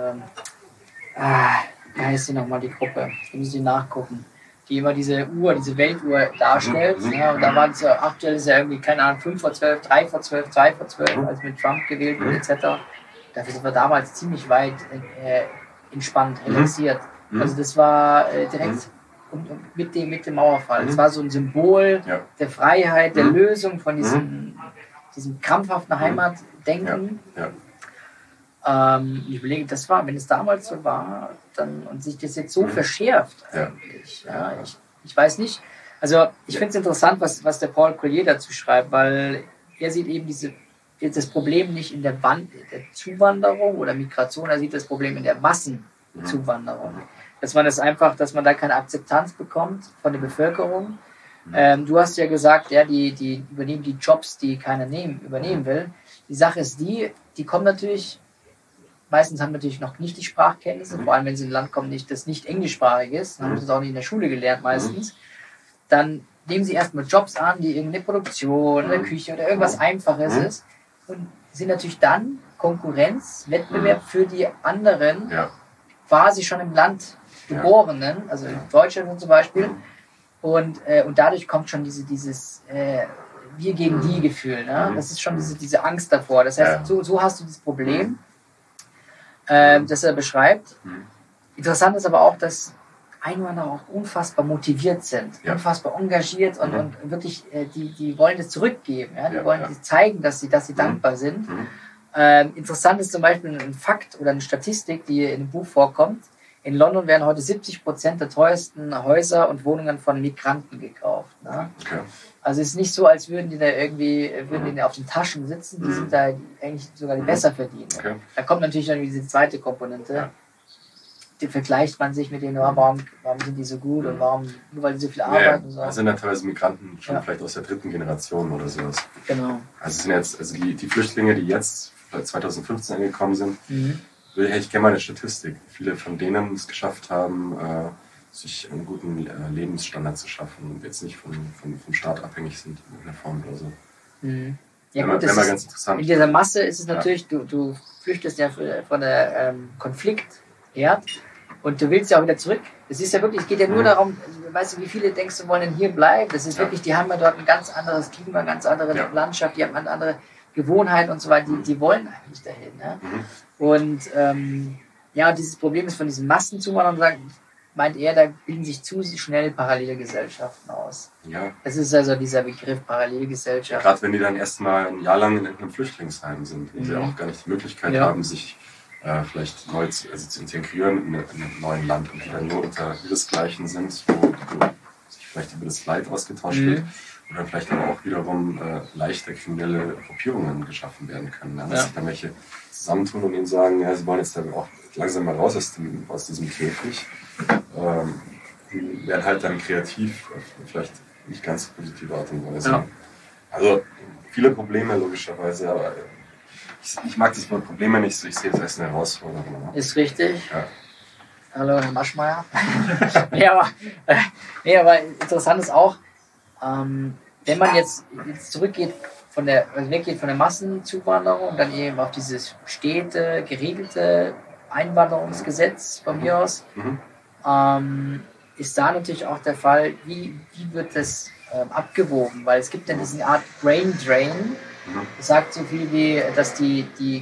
wie heißt die nochmal, die Gruppe? Ich muss die nachgucken. Die immer diese Weltuhr darstellt. Ja, und da war es ja, aktuell ist ja irgendwie, keine Ahnung, 5 vor 12, 3 vor 12, 2 vor 12, als mit Trump gewählt wurde, etc. Dafür sind wir damals ziemlich weit entspannt, relaxiert. Also das war direkt mit dem Mauerfall. Das war so ein Symbol der Freiheit, der Lösung von diesem krampfhaften Heimatdenken. Ich überlege, wenn es damals so war, und sich das jetzt so verschärft eigentlich. Ja, ich weiß nicht. Also ich finde es interessant, was der Paul Collier dazu schreibt, weil er sieht eben das Problem nicht in der Zuwanderung oder Migration, er sieht das Problem in der Massenzuwanderung. Dass man da keine Akzeptanz bekommt von der Bevölkerung. Du hast ja gesagt, die übernehmen die Jobs, die keiner übernehmen will. Die Sache ist die kommen natürlich, meistens haben natürlich noch nicht die Sprachkenntnisse, vor allem wenn sie in ein Land kommen, das nicht englischsprachig ist, dann haben sie es auch nicht in der Schule gelernt meistens. Dann nehmen sie erstmal Jobs an, die irgendeine Produktion, eine Küche oder irgendwas Einfaches ist. und sind natürlich dann Konkurrenz, Wettbewerb für die anderen, quasi schon im Land Geborenen, also in Deutschland zum Beispiel. Und dadurch kommt schon dieses wir gegen die Gefühl. Ne? Das ist schon diese Angst davor. Das heißt, so hast du das Problem, das er beschreibt. Interessant ist aber auch, dass Einwanderer auch unfassbar motiviert sind, unfassbar engagiert und wirklich, die wollen das zurückgeben. Ja? Die wollen zeigen, dass sie dankbar sind. Interessant ist zum Beispiel ein Fakt oder eine Statistik, die in dem Buch vorkommt. In London werden heute 70% der teuersten Häuser und Wohnungen von Migranten gekauft. Ne? Okay. Also es ist nicht so, als würden die auf den Taschen sitzen, die sind da eigentlich sogar die besser verdienen. Okay. Da kommt natürlich dann diese zweite Komponente. Ja. Die vergleicht man sich mit denen, warum sind die so gut und nur weil die so viel arbeiten und so. Das sind ja teilweise Migranten schon vielleicht aus der 3. Generation oder sowas. Genau. Also es sind jetzt, die Flüchtlinge, die jetzt 2015 angekommen sind, ich kenne meine Statistik. Viele von denen es geschafft haben, sich einen guten Lebensstandard zu schaffen und jetzt nicht vom Staat abhängig sind in irgendeiner Form oder so. Ja, gut, das ganz interessant. In dieser Masse ist es natürlich, du flüchtest ja von der Konfliktherd und du willst ja auch wieder zurück. Es ist ja wirklich, es geht ja nur darum, weißt du, wie viele denkst du wollen denn hier bleiben? Das ist wirklich, die haben ja dort ein ganz anderes Klima, ganz andere Landschaft, die haben eine andere Gewohnheiten und so weiter, die wollen eigentlich dahin. Ne? Und und dieses Problem ist von diesen Massenzuwanderern, meint er, da bilden sich zu schnell Parallelgesellschaften aus. Ja. Das ist also dieser Begriff Parallelgesellschaft. Ja, gerade wenn die dann erstmal ein Jahr lang in einem Flüchtlingsheim sind, wo sie auch gar nicht die Möglichkeit haben, sich vielleicht neu zu integrieren in einem neuen Land und die dann nur unter ihresgleichen sind, wo sich vielleicht über das Leid ausgetauscht wird. Oder vielleicht aber auch wiederum leichter kriminelle Gruppierungen geschaffen werden können. Ne? Dass sich dann welche zusammentun und ihnen sagen, sie wollen jetzt dann auch langsam mal raus aus diesem Käfig. Werden halt dann kreativ, vielleicht nicht ganz positive Art und Weise. Ja. Also viele Probleme logischerweise, aber ich mag das Wort Probleme nicht so, ich sehe es als eine Herausforderung. Ist richtig. Ja. Hallo, Herr Maschmeyer. aber interessant ist auch, wenn man jetzt zurückgeht weggeht von der Massenzuwanderung, dann eben auf dieses stete, geregelte Einwanderungsgesetz von mir aus, ist da natürlich auch der Fall, wie wird das abgewogen? Weil es gibt ja diese Art Brain Drain, das sagt so viel wie, dass die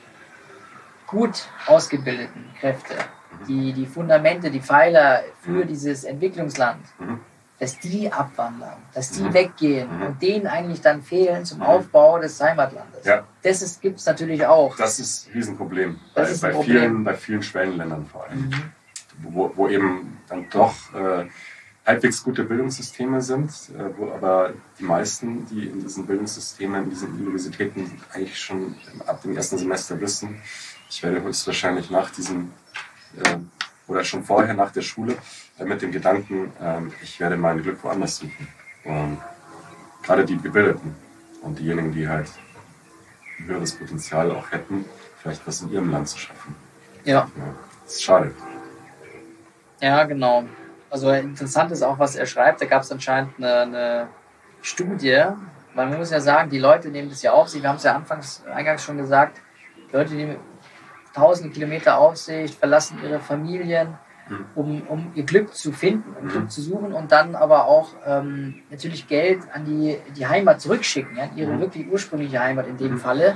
gut ausgebildeten Kräfte, die Fundamente, die Pfeiler für dieses Entwicklungsland, dass die abwandern, dass die weggehen und denen eigentlich dann fehlen zum Aufbau des Heimatlandes. Ja. Das gibt es natürlich auch. Das ist ein Riesenproblem. Bei vielen Schwellenländern vor allem. Wo eben dann doch halbwegs gute Bildungssysteme sind, wo aber die meisten, die in diesen Bildungssystemen, in diesen Universitäten eigentlich schon ab dem ersten Semester wissen, ich werde höchstwahrscheinlich nach diesem oder schon vorher nach der Schule mit dem Gedanken, ich werde mein Glück woanders suchen. Gerade die Gebildeten und diejenigen, die halt ein höheres Potenzial auch hätten, vielleicht was in ihrem Land zu schaffen. Ja. Das ist schade. Ja, genau. Also interessant ist auch, was er schreibt. Da gab es anscheinend eine Studie, weil man muss ja sagen, die Leute nehmen das ja auf sich. Wir haben es ja eingangs schon gesagt, Leute, die 1000 Kilometer auf sich, verlassen ihre Familien, um ihr Glück zu finden, um Glück zu suchen und dann aber auch natürlich Geld an die Heimat zurückschicken, ja, ihre wirklich ursprüngliche Heimat in dem Falle.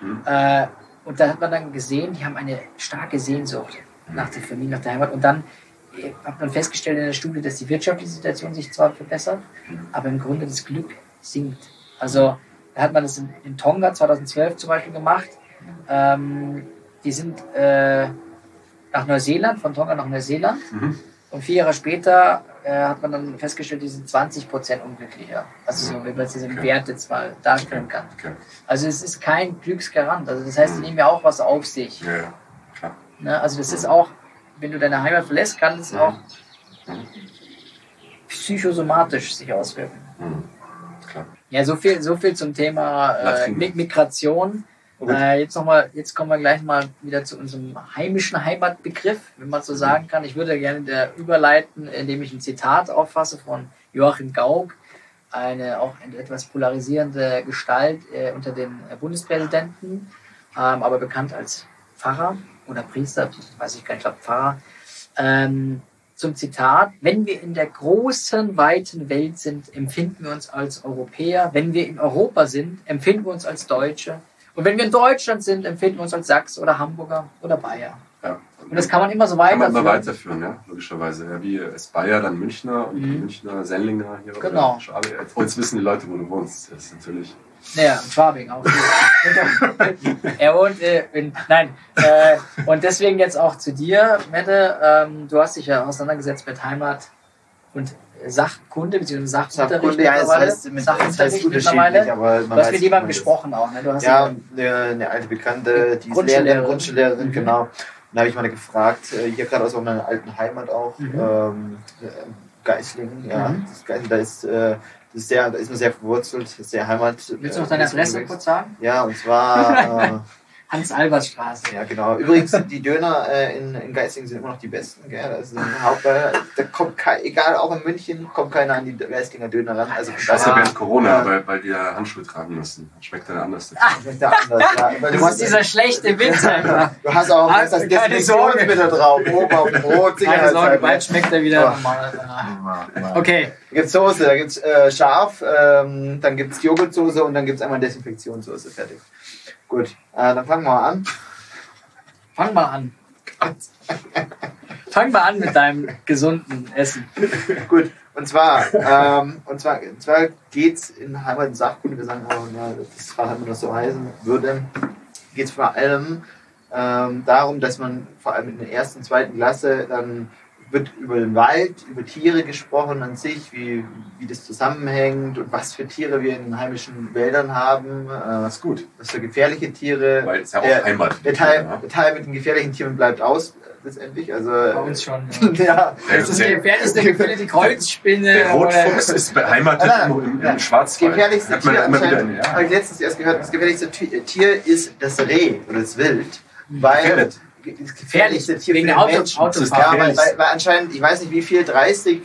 Und da hat man dann gesehen, die haben eine starke Sehnsucht nach der Familie, nach der Heimat. Und dann hat man festgestellt in der Studie, dass die wirtschaftliche Situation sich zwar verbessert, aber im Grunde das Glück sinkt. Also da hat man das in Tonga 2012 zum Beispiel gemacht. Die sind nach Neuseeland, von Tonga nach Neuseeland. Und 4 Jahre später hat man dann festgestellt, die sind 20% unglücklicher. Also so, wenn man diese Werte jetzt mal darstellen kann. Also es ist kein Glücksgarant. Also das heißt, die nehmen ja auch was auf sich. Ja, klar. Ne? Also das ist auch, wenn du deine Heimat verlässt, kann es auch psychosomatisch sich auswirken. Klar. Ja, so viel zum Thema Migration. Jetzt kommen wir gleich mal wieder zu unserem heimischen Heimatbegriff, wenn man so sagen kann. Ich würde gerne überleiten, indem ich ein Zitat auffasse von Joachim Gauck, eine auch etwas polarisierende Gestalt unter den Bundespräsidenten, aber bekannt als Pfarrer oder Priester, weiß ich gar nicht, ich glaube Pfarrer, zum Zitat: Wenn wir in der großen, weiten Welt sind, empfinden wir uns als Europäer. Wenn wir in Europa sind, empfinden wir uns als Deutsche. Und wenn wir in Deutschland sind, empfinden wir uns als Sachs oder Hamburger oder Bayer. Ja. Und das kann man immer so weiterführen. Kann man immer weiterführen, ja, logischerweise. Ja, wie ist Bayer, dann Münchner und Münchner, Sendlinger hier. Genau. Jetzt wissen die Leute, wo du wohnst. Das ist natürlich... Ja, in Schwabing auch. Er wohnt und deswegen jetzt auch zu dir, Mette. Du hast dich ja auseinandergesetzt mit Heimat und Sachkunde, beziehungsweise Sachunterricht Sachunterricht mittlerweile. Aber du hast mit jemandem gesprochen auch, ne? Du hast eine alte Bekannte, die ist Grundschullehrerin, genau. Und da habe ich mal gefragt, hier gerade aus meiner alten Heimat auch, Geislingen, ja. Da ist man sehr verwurzelt, sehr Heimat. Willst du noch deine Adresse kurz sagen? Ja, und zwar Hans-Albers-Straße. Ja, genau. Übrigens sind die Döner in Geislingen sind immer noch die besten. Gell? Das ist da kommt egal, auch in München, kommt keiner an die Geislinger Döner ran. Also das ist ja während Corona, weil die ja Handschuhe tragen müssen. Schmeckt dann anders. Schmeckt da anders, ja. Das ist dieser schlechte Witz einfach. Du hast auch das Desinfektionsmittel drauf, oben auf dem Brot. Keine Sorge, bald schmeckt er wieder normal. Okay. Da gibt's Soße, da gibt's scharf, dann gibt's Joghurtsoße und dann gibt's einmal Desinfektionssoße. Fertig. Gut, dann fangen wir mal an. Fang mal an mit deinem gesunden Essen. Gut, und zwar geht's in Heimat- und Sachkunde, wir sagen auch, das Fach immer noch so heißen würde, geht's vor allem darum, dass man vor allem in der ersten und zweiten Klasse dann wird über den Wald, über Tiere gesprochen an sich, wie das zusammenhängt und was für Tiere wir in den heimischen Wäldern haben. Das ist gut. Was für gefährliche Tiere. Weil es ja auch Heimat. Der Teil mit den gefährlichen Tieren bleibt aus, letztendlich. Also, bei uns schon. Ja. Das ist die gefährlichste Gefühle, die Kreuzspinne. Der Rotfuchs ist beheimatet im Schwarzwald. Das gefährlichste Tier, habe ich letztens erst gehört, das gefährlichste Tier ist das Reh oder das Wild. Weil das gefährlichste Tier wegen für der den Menschen. Autofahrer. Ja, weil anscheinend, ich weiß nicht wie viel, 30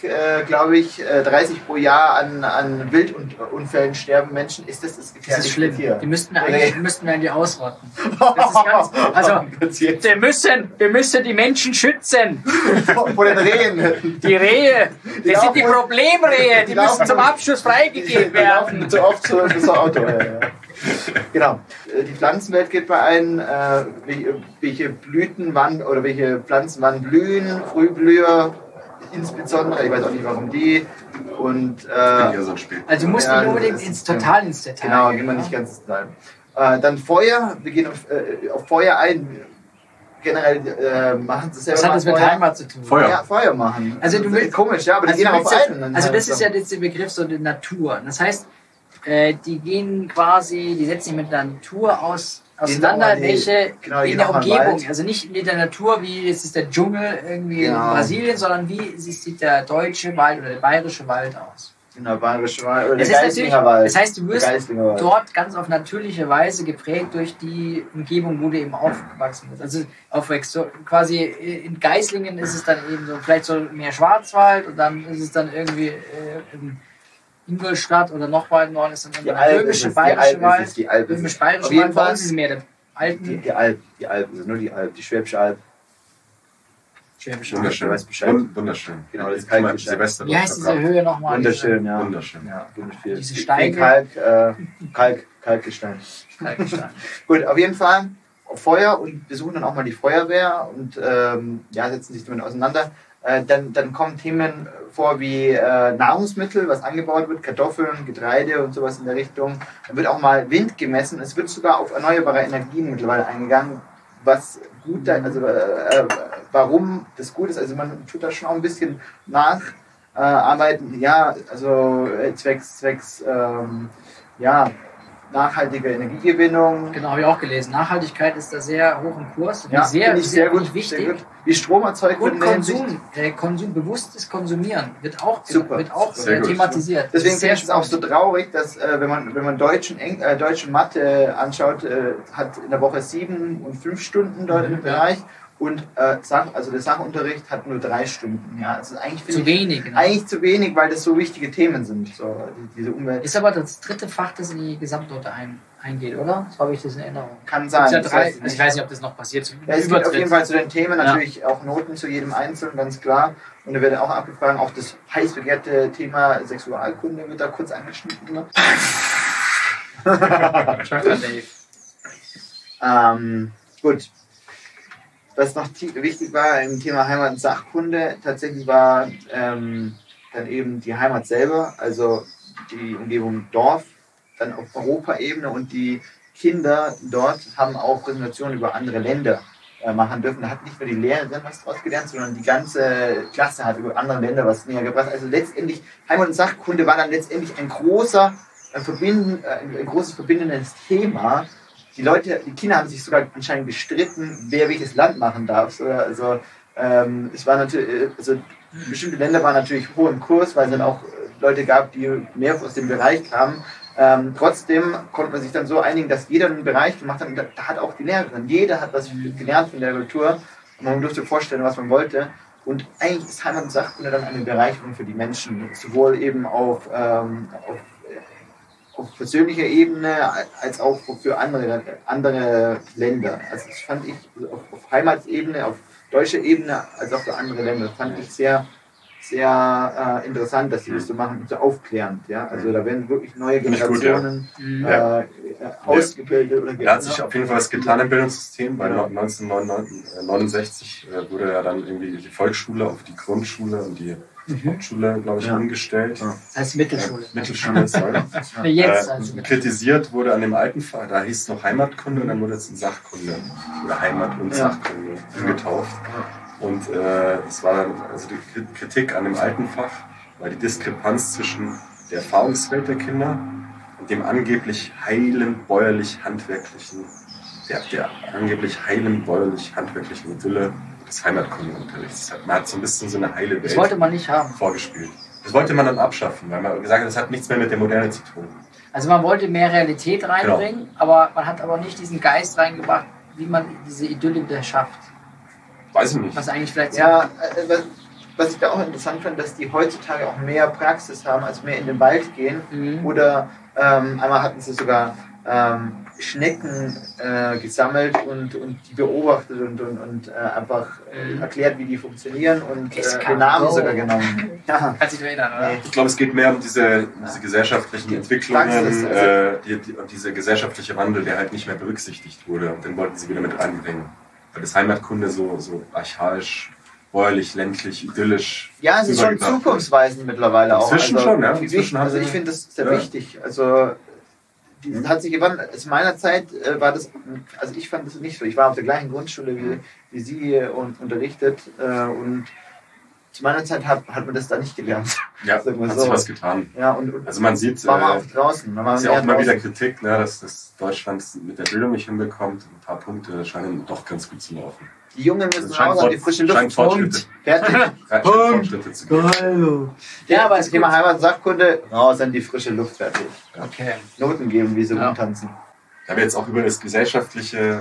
pro Jahr an Wildunfällen sterben Menschen. Ist das gefährlichste Das ist schlimm. Tier? Die müssten wir eigentlich ausrotten. Das ist ganz, also, wir müssen die Menschen schützen. Vor den Rehen. Die Rehe, das sind die Problemrehe, die müssen zum Abschluss freigegeben werden. Die laufen zu oft zu Auto. Ja. Genau. Die Pflanzenwelt geht bei ein, welche Blüten wann oder welche Pflanzen wann blühen, Frühblüher insbesondere, ich weiß auch nicht warum die. Und also du musst nicht unbedingt ins Detail. Genau, gehen wir nicht ganz ins Detail. Dann Feuer, wir gehen auf Feuer ein. Generell machen sie selber. Was hat das mit Heimat zu tun? Feuer. Ja, Feuer machen. Also du willst, komisch, ja, aber die gehen auf ein. Also das ist ja jetzt der Begriff so die Natur. Das heißt, die gehen quasi, die setzen sich mit der Natur auseinander, welche in der Umgebung, also nicht mit der Natur, wie es ist der Dschungel irgendwie in Brasilien, sondern wie sieht der deutsche Wald oder der bayerische Wald aus. Genau, bayerische Wald oder der Geislinger Wald. Das heißt, du wirst dort ganz auf natürliche Weise geprägt durch die Umgebung, wo du eben aufgewachsen bist. Also aufwächst. So quasi in Geislingen ist es dann eben so, vielleicht so mehr Schwarzwald und dann ist es dann irgendwie Ingolstadt oder noch weiter Norden ist dann der böhmische-bayerische Wald. Böhmisch-bayerische Wald, bei uns ist mehr der Alpen. Die Alpen, also nur die Alpen, die Schwäbische Alb. Wunderschön. Wunderschön. Genau, das Kalkgestein. Wie heißt diese Höhe nochmal? Wunderschön, ja. Wunderschön. Ja, diese Steine. Kalkgestein. Gut, auf jeden Fall Feuer und besuchen dann auch mal die Feuerwehr und setzen sich damit auseinander. Dann kommen Themen vor wie Nahrungsmittel, was angebaut wird, Kartoffeln, Getreide und sowas in der Richtung. Dann wird auch mal Wind gemessen. Es wird sogar auf erneuerbare Energien mittlerweile eingegangen, was gut, also warum das gut ist. Also man tut da schon auch ein bisschen nacharbeiten. Also zwecks nachhaltige Energiegewinnung. Genau, habe ich auch gelesen. Nachhaltigkeit ist da sehr hoch im Kurs. Ja, sehr wichtig. Sehr gut. Wie Strom erzeugt wird. Und Konsum, bewusstes Konsumieren wird auch thematisiert. Deswegen finde ich es auch so traurig, dass wenn man deutsche Mathe anschaut, hat in der Woche 7 und 5 Stunden dort im Bereich Und der Sachunterricht hat nur 3 Stunden. Ja, das ist eigentlich zu wenig. Ne? Eigentlich zu wenig, weil das so wichtige Themen sind. So, diese Umwelt. Ist aber das 3. Fach, das in die Gesamtnote eingeht, oder? So habe ich das in Erinnerung. Kann sein. Ja 3, also ich weiß nicht, ob das noch passiert. Ja, es gibt auf jeden Fall zu den Themen natürlich auch Noten zu jedem Einzelnen, ganz klar. Und da wird auch abgefragt, auch das heiß begehrte Thema Sexualkunde wird da kurz angeschnitten. Ne? Gut. Was noch wichtig war im Thema Heimat und Sachkunde, tatsächlich war dann eben die Heimat selber, also die Umgebung Dorf, dann auf Europaebene, und die Kinder dort haben auch Präsentationen über andere Länder machen dürfen. Da hat nicht nur die Lehrerin was draus gelernt, sondern die ganze Klasse hat über andere Länder was näher gebracht. Also letztendlich, Heimat und Sachkunde war dann letztendlich ein großes verbindendes Thema. Die Kinder haben sich sogar anscheinend gestritten, wer welches Land machen darf. Also es war natürlich, also bestimmte Länder waren natürlich hoch im Kurs, weil es dann auch Leute gab, die mehr aus dem Bereich kamen. Trotzdem konnte man sich dann so einigen, dass jeder einen Bereich gemacht hat. Und da hat auch die Lehrerin, jeder hat was gelernt von der Kultur. Und man durfte vorstellen, was man wollte. Und eigentlich ist Heimat und Sachkunde dann eine Bereicherung für die Menschen, sowohl eben auf persönlicher Ebene als auch für andere Länder. Also das fand ich auf Heimatsebene, auf deutscher Ebene, als auch für andere Länder, fand ich sehr, sehr interessant, dass sie das so machen und so aufklärend. Ja? Also da werden wirklich neue Generationen ausgebildet. Da hat sich auf jeden Fall was getan im Bildungssystem, weil 1969 wurde ja dann irgendwie die Volksschule auf die Grundschule und die Hauptschule, glaube ich, umgestellt. Das heißt Mittelschule. Mittelschule, sorry. Kritisiert wurde an dem alten Fach, da hieß es noch Heimatkunde und dann wurde es in Sachkunde oder Heimat- und Sachkunde umgetauft. Und es war dann, also die Kritik an dem alten Fach war die Diskrepanz zwischen der Erfahrungswelt der Kinder und dem angeblich heilen bäuerlich-handwerklichen, der angeblich heilen bäuerlich-handwerklichen Idylle des Heimatkundeunterrichts. Man hat so ein bisschen so eine heile Welt das wollte man nicht haben. Vorgespielt. Das wollte man dann abschaffen, weil man gesagt hat, das hat nichts mehr mit der Moderne zu tun. Also man wollte mehr Realität reinbringen, aber man hat aber nicht diesen Geist reingebracht, wie man diese Idylle wieder schafft. Weiß ich nicht. Was eigentlich vielleicht was ich da auch interessant fand, dass die heutzutage auch mehr Praxis haben, als mehr in den Wald gehen. Oder einmal hatten sie sogar Schnecken gesammelt und die beobachtet und einfach erklärt, wie die funktionieren und den Namen sogar genommen. Ja. Kannst du dich erinnern, oder? Ich glaube, es geht mehr um diese gesellschaftlichen Entwicklungen und dieser gesellschaftliche Wandel, der halt nicht mehr berücksichtigt wurde. Und den wollten sie wieder mit reinbringen. Weil das Heimatkunde so archaisch, bäuerlich, ländlich, idyllisch. Ja, es ist schon zukunftsweisend mittlerweile auch. Inzwischen schon, ja. Also ich finde das sehr wichtig. Also das hat sich gewandelt. Zu meiner Zeit war das, also ich fand das nicht so. Ich war auf der gleichen Grundschule wie Sie unterrichtet und zu meiner Zeit hat man das da nicht gelernt. Ja, hat sich was getan. Ja, und also man sieht, war mal draußen. Das ist ja auch immer wieder Kritik, ne, dass Deutschland mit der Bildung nicht hinbekommt. Ein paar Punkte scheinen doch ganz gut zu laufen. Die Jungen müssen raus an die frische Luft. Punkt. Fertig. Fortschritte zu geben. Ja, aber das Thema Heimat und Sachkunde, raus an die frische Luft, fertig. Okay. Noten geben, wie sie rumtanzen. Da wir jetzt auch über das gesellschaftliche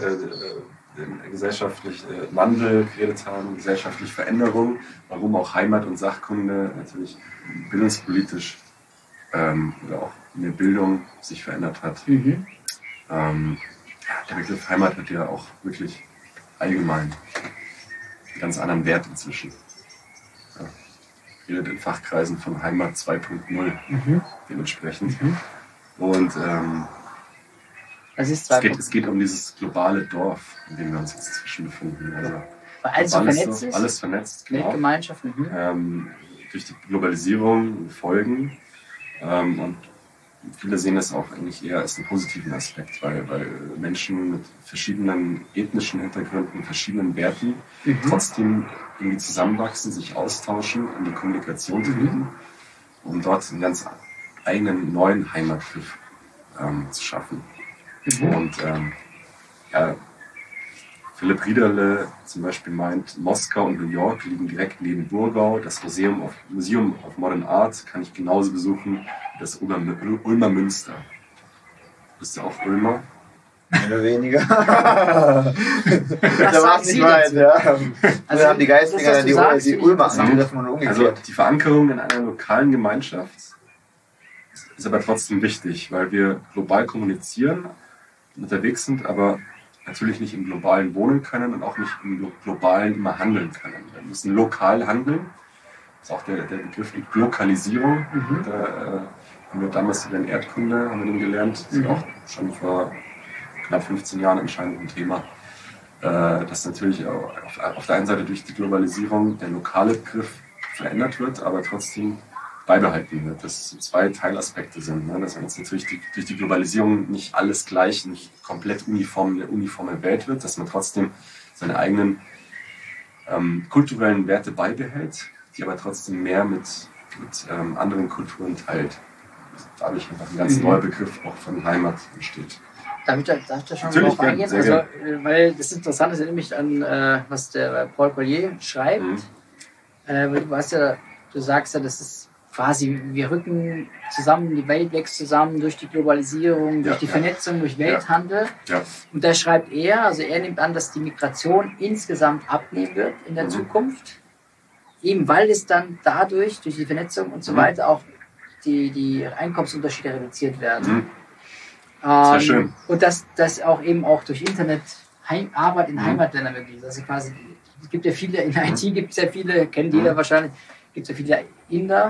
Wandel geredet haben, gesellschaftliche Veränderung, warum auch Heimat und Sachkunde natürlich bildungspolitisch oder auch in der Bildung sich verändert hat. Der Begriff Heimat hat ja auch wirklich allgemein einen ganz anderen Wert inzwischen. Ja. Redet in Fachkreisen von Heimat 2.0 dementsprechend. Und es geht um dieses globale Dorf, in dem wir uns jetzt inzwischen befinden. Also alles vernetzt, genau. Gemeinschaften. Durch die Globalisierung Folgen. Und viele sehen das auch eigentlich eher als einen positiven Aspekt, weil Menschen mit verschiedenen ethnischen Hintergründen, verschiedenen Werten trotzdem irgendwie zusammenwachsen, sich austauschen, in die Kommunikation treten, um dort einen ganz eigenen neuen Heimatgriff zu schaffen. Und Philipp Riederle zum Beispiel meint, Moskau und New York liegen direkt neben Burgau. Das Museum of Modern Art kann ich genauso besuchen wie das Ulmer Münster. Bist du auch Ulmer? Mehr oder weniger. Was Da war es nicht weit, ja. Also haben die Geistinger das, was du die Ulmer sagst, angegriffen und umgekehrt. Also die Verankerung in einer lokalen Gemeinschaft ist aber trotzdem wichtig, weil wir global kommunizieren, unterwegs sind, aber natürlich nicht im Globalen wohnen können und auch nicht im Globalen immer handeln können. Wir müssen lokal handeln. Das ist auch der Begriff Lokalisierung. Da haben wir damals in Erdkunde haben wir den gelernt. Das ist auch schon vor knapp 15 Jahren anscheinend ein Thema. Dass natürlich auf der einen Seite durch die Globalisierung der lokale Begriff verändert wird, aber trotzdem beibehalten wird. Dass so zwei Teilaspekte sind. Ne? Dass jetzt natürlich durch die Globalisierung nicht alles gleich, nicht komplett eine uniforme Welt wird, dass man trotzdem seine eigenen kulturellen Werte beibehält, die aber trotzdem mehr mit anderen Kulturen teilt. Dadurch einfach ein ganz neuer Begriff auch von Heimat entsteht. Darf ich da schon drauf eingehen? Also, weil das Interessante ist nämlich an, was der Paul Collier schreibt. Du sagst ja, das ist quasi, wir rücken zusammen, die Welt wächst zusammen durch die Globalisierung, durch die Vernetzung, durch Welthandel. Ja. Und da schreibt er nimmt an, dass die Migration insgesamt abnehmen wird in der Zukunft. Eben weil es dann durch die Vernetzung und so weiter auch die Einkommensunterschiede reduziert werden. Sehr schön. Und dass auch eben auch durch Internet Arbeit in Heimatländern möglich ist. Also quasi, es gibt ja viele, in IT gibt es ja viele, kennt jeder wahrscheinlich, gibt es ja viele Inder.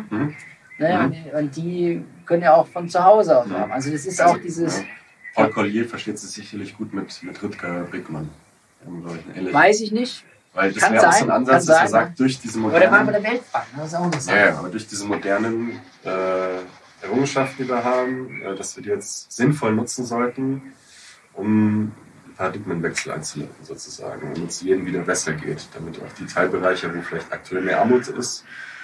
Und die können ja auch von zu Hause aus haben. Also das ist auch dieses... Paul Collier versteht sich sicherlich gut mit Rutger Bregmann. Weiß ich nicht. Weil das wäre auch so ein Ansatz, dass er sagt, durch diese modernen... Oder mal bei der Weltbank, das ist auch nicht so. Ja, aber durch diese modernen Errungenschaften, die wir haben, dass wir die jetzt sinnvoll nutzen sollten, um Paradigmenwechsel einzuleiten sozusagen, damit es jedem wieder besser geht, damit auch die Teilbereiche, wo vielleicht aktuell mehr Armut ist,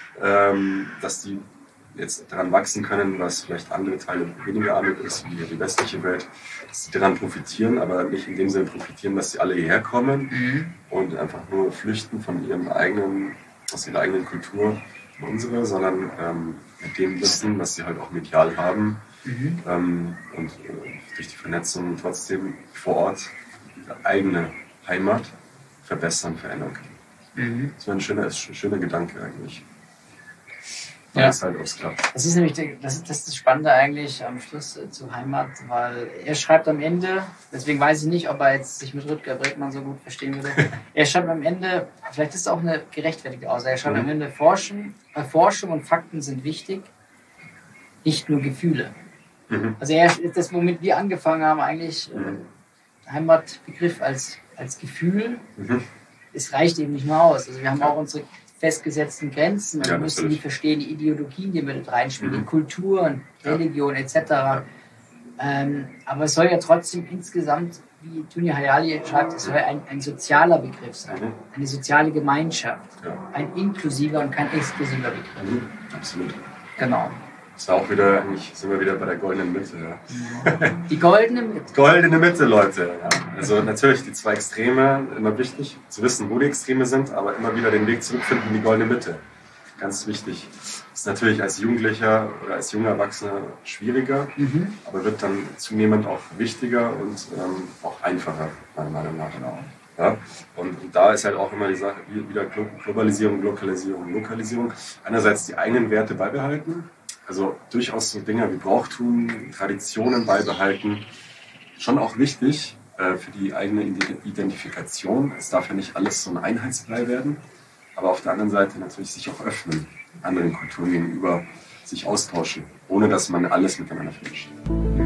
dass die jetzt daran wachsen können, was vielleicht andere Teile weniger Armut ist, wie die westliche Welt, dass sie daran profitieren, aber nicht in dem Sinne profitieren, dass sie alle hierher kommen und einfach nur flüchten aus ihrer eigenen Kultur in unsere, sondern mit dem Wissen, was sie halt auch medial haben und durch die Vernetzung trotzdem vor Ort ihre eigene Heimat verbessern, verändern können. Das wäre ein schöner Gedanke eigentlich. Ja. Das halt aufs Klappt. Das ist nämlich das ist das Spannende eigentlich am Schluss zu Heimat, weil er schreibt am Ende, deswegen weiß ich nicht, ob er jetzt sich mit Rutger Bregmann so gut verstehen würde. Er schreibt am Ende, vielleicht ist es auch eine gerechtfertigte Aussage, er schreibt am Ende, Forschung und Fakten sind wichtig, nicht nur Gefühle. Also das, womit wir angefangen haben, eigentlich Heimatbegriff als Gefühl, es reicht eben nicht mehr aus. Also wir haben auch unsere festgesetzten Grenzen und wir müssen die verstehen, die Ideologien, die mit reinspielen, die Kulturen, Religion etc. Aber es soll ja trotzdem insgesamt, wie Tunja Hayali schreibt, es soll ein sozialer Begriff sein, eine soziale Gemeinschaft, ein inklusiver und kein exklusiver Begriff. Absolut. Genau. Das war auch wieder, eigentlich sind wir wieder bei der goldenen Mitte. Ja. Die goldene Mitte. Goldene Mitte, Leute. Ja. Also natürlich die zwei Extreme, immer wichtig zu wissen, wo die Extreme sind, aber immer wieder den Weg zurückfinden in die goldene Mitte. Ganz wichtig. Ist natürlich als Jugendlicher oder als junger Erwachsener schwieriger, aber wird dann zunehmend auch wichtiger und auch einfacher, meiner Meinung nach. Genau. Ja? Und da ist halt auch immer die Sache, wieder Globalisierung, Lokalisierung. Einerseits die eigenen Werte beibehalten, also durchaus so Dinge wie Brauchtum, Traditionen beibehalten, schon auch wichtig für die eigene Identifikation. Es darf ja nicht alles so ein Einheitsbrei werden, aber auf der anderen Seite natürlich sich auch öffnen, anderen Kulturen gegenüber sich austauschen, ohne dass man alles miteinander vermischt.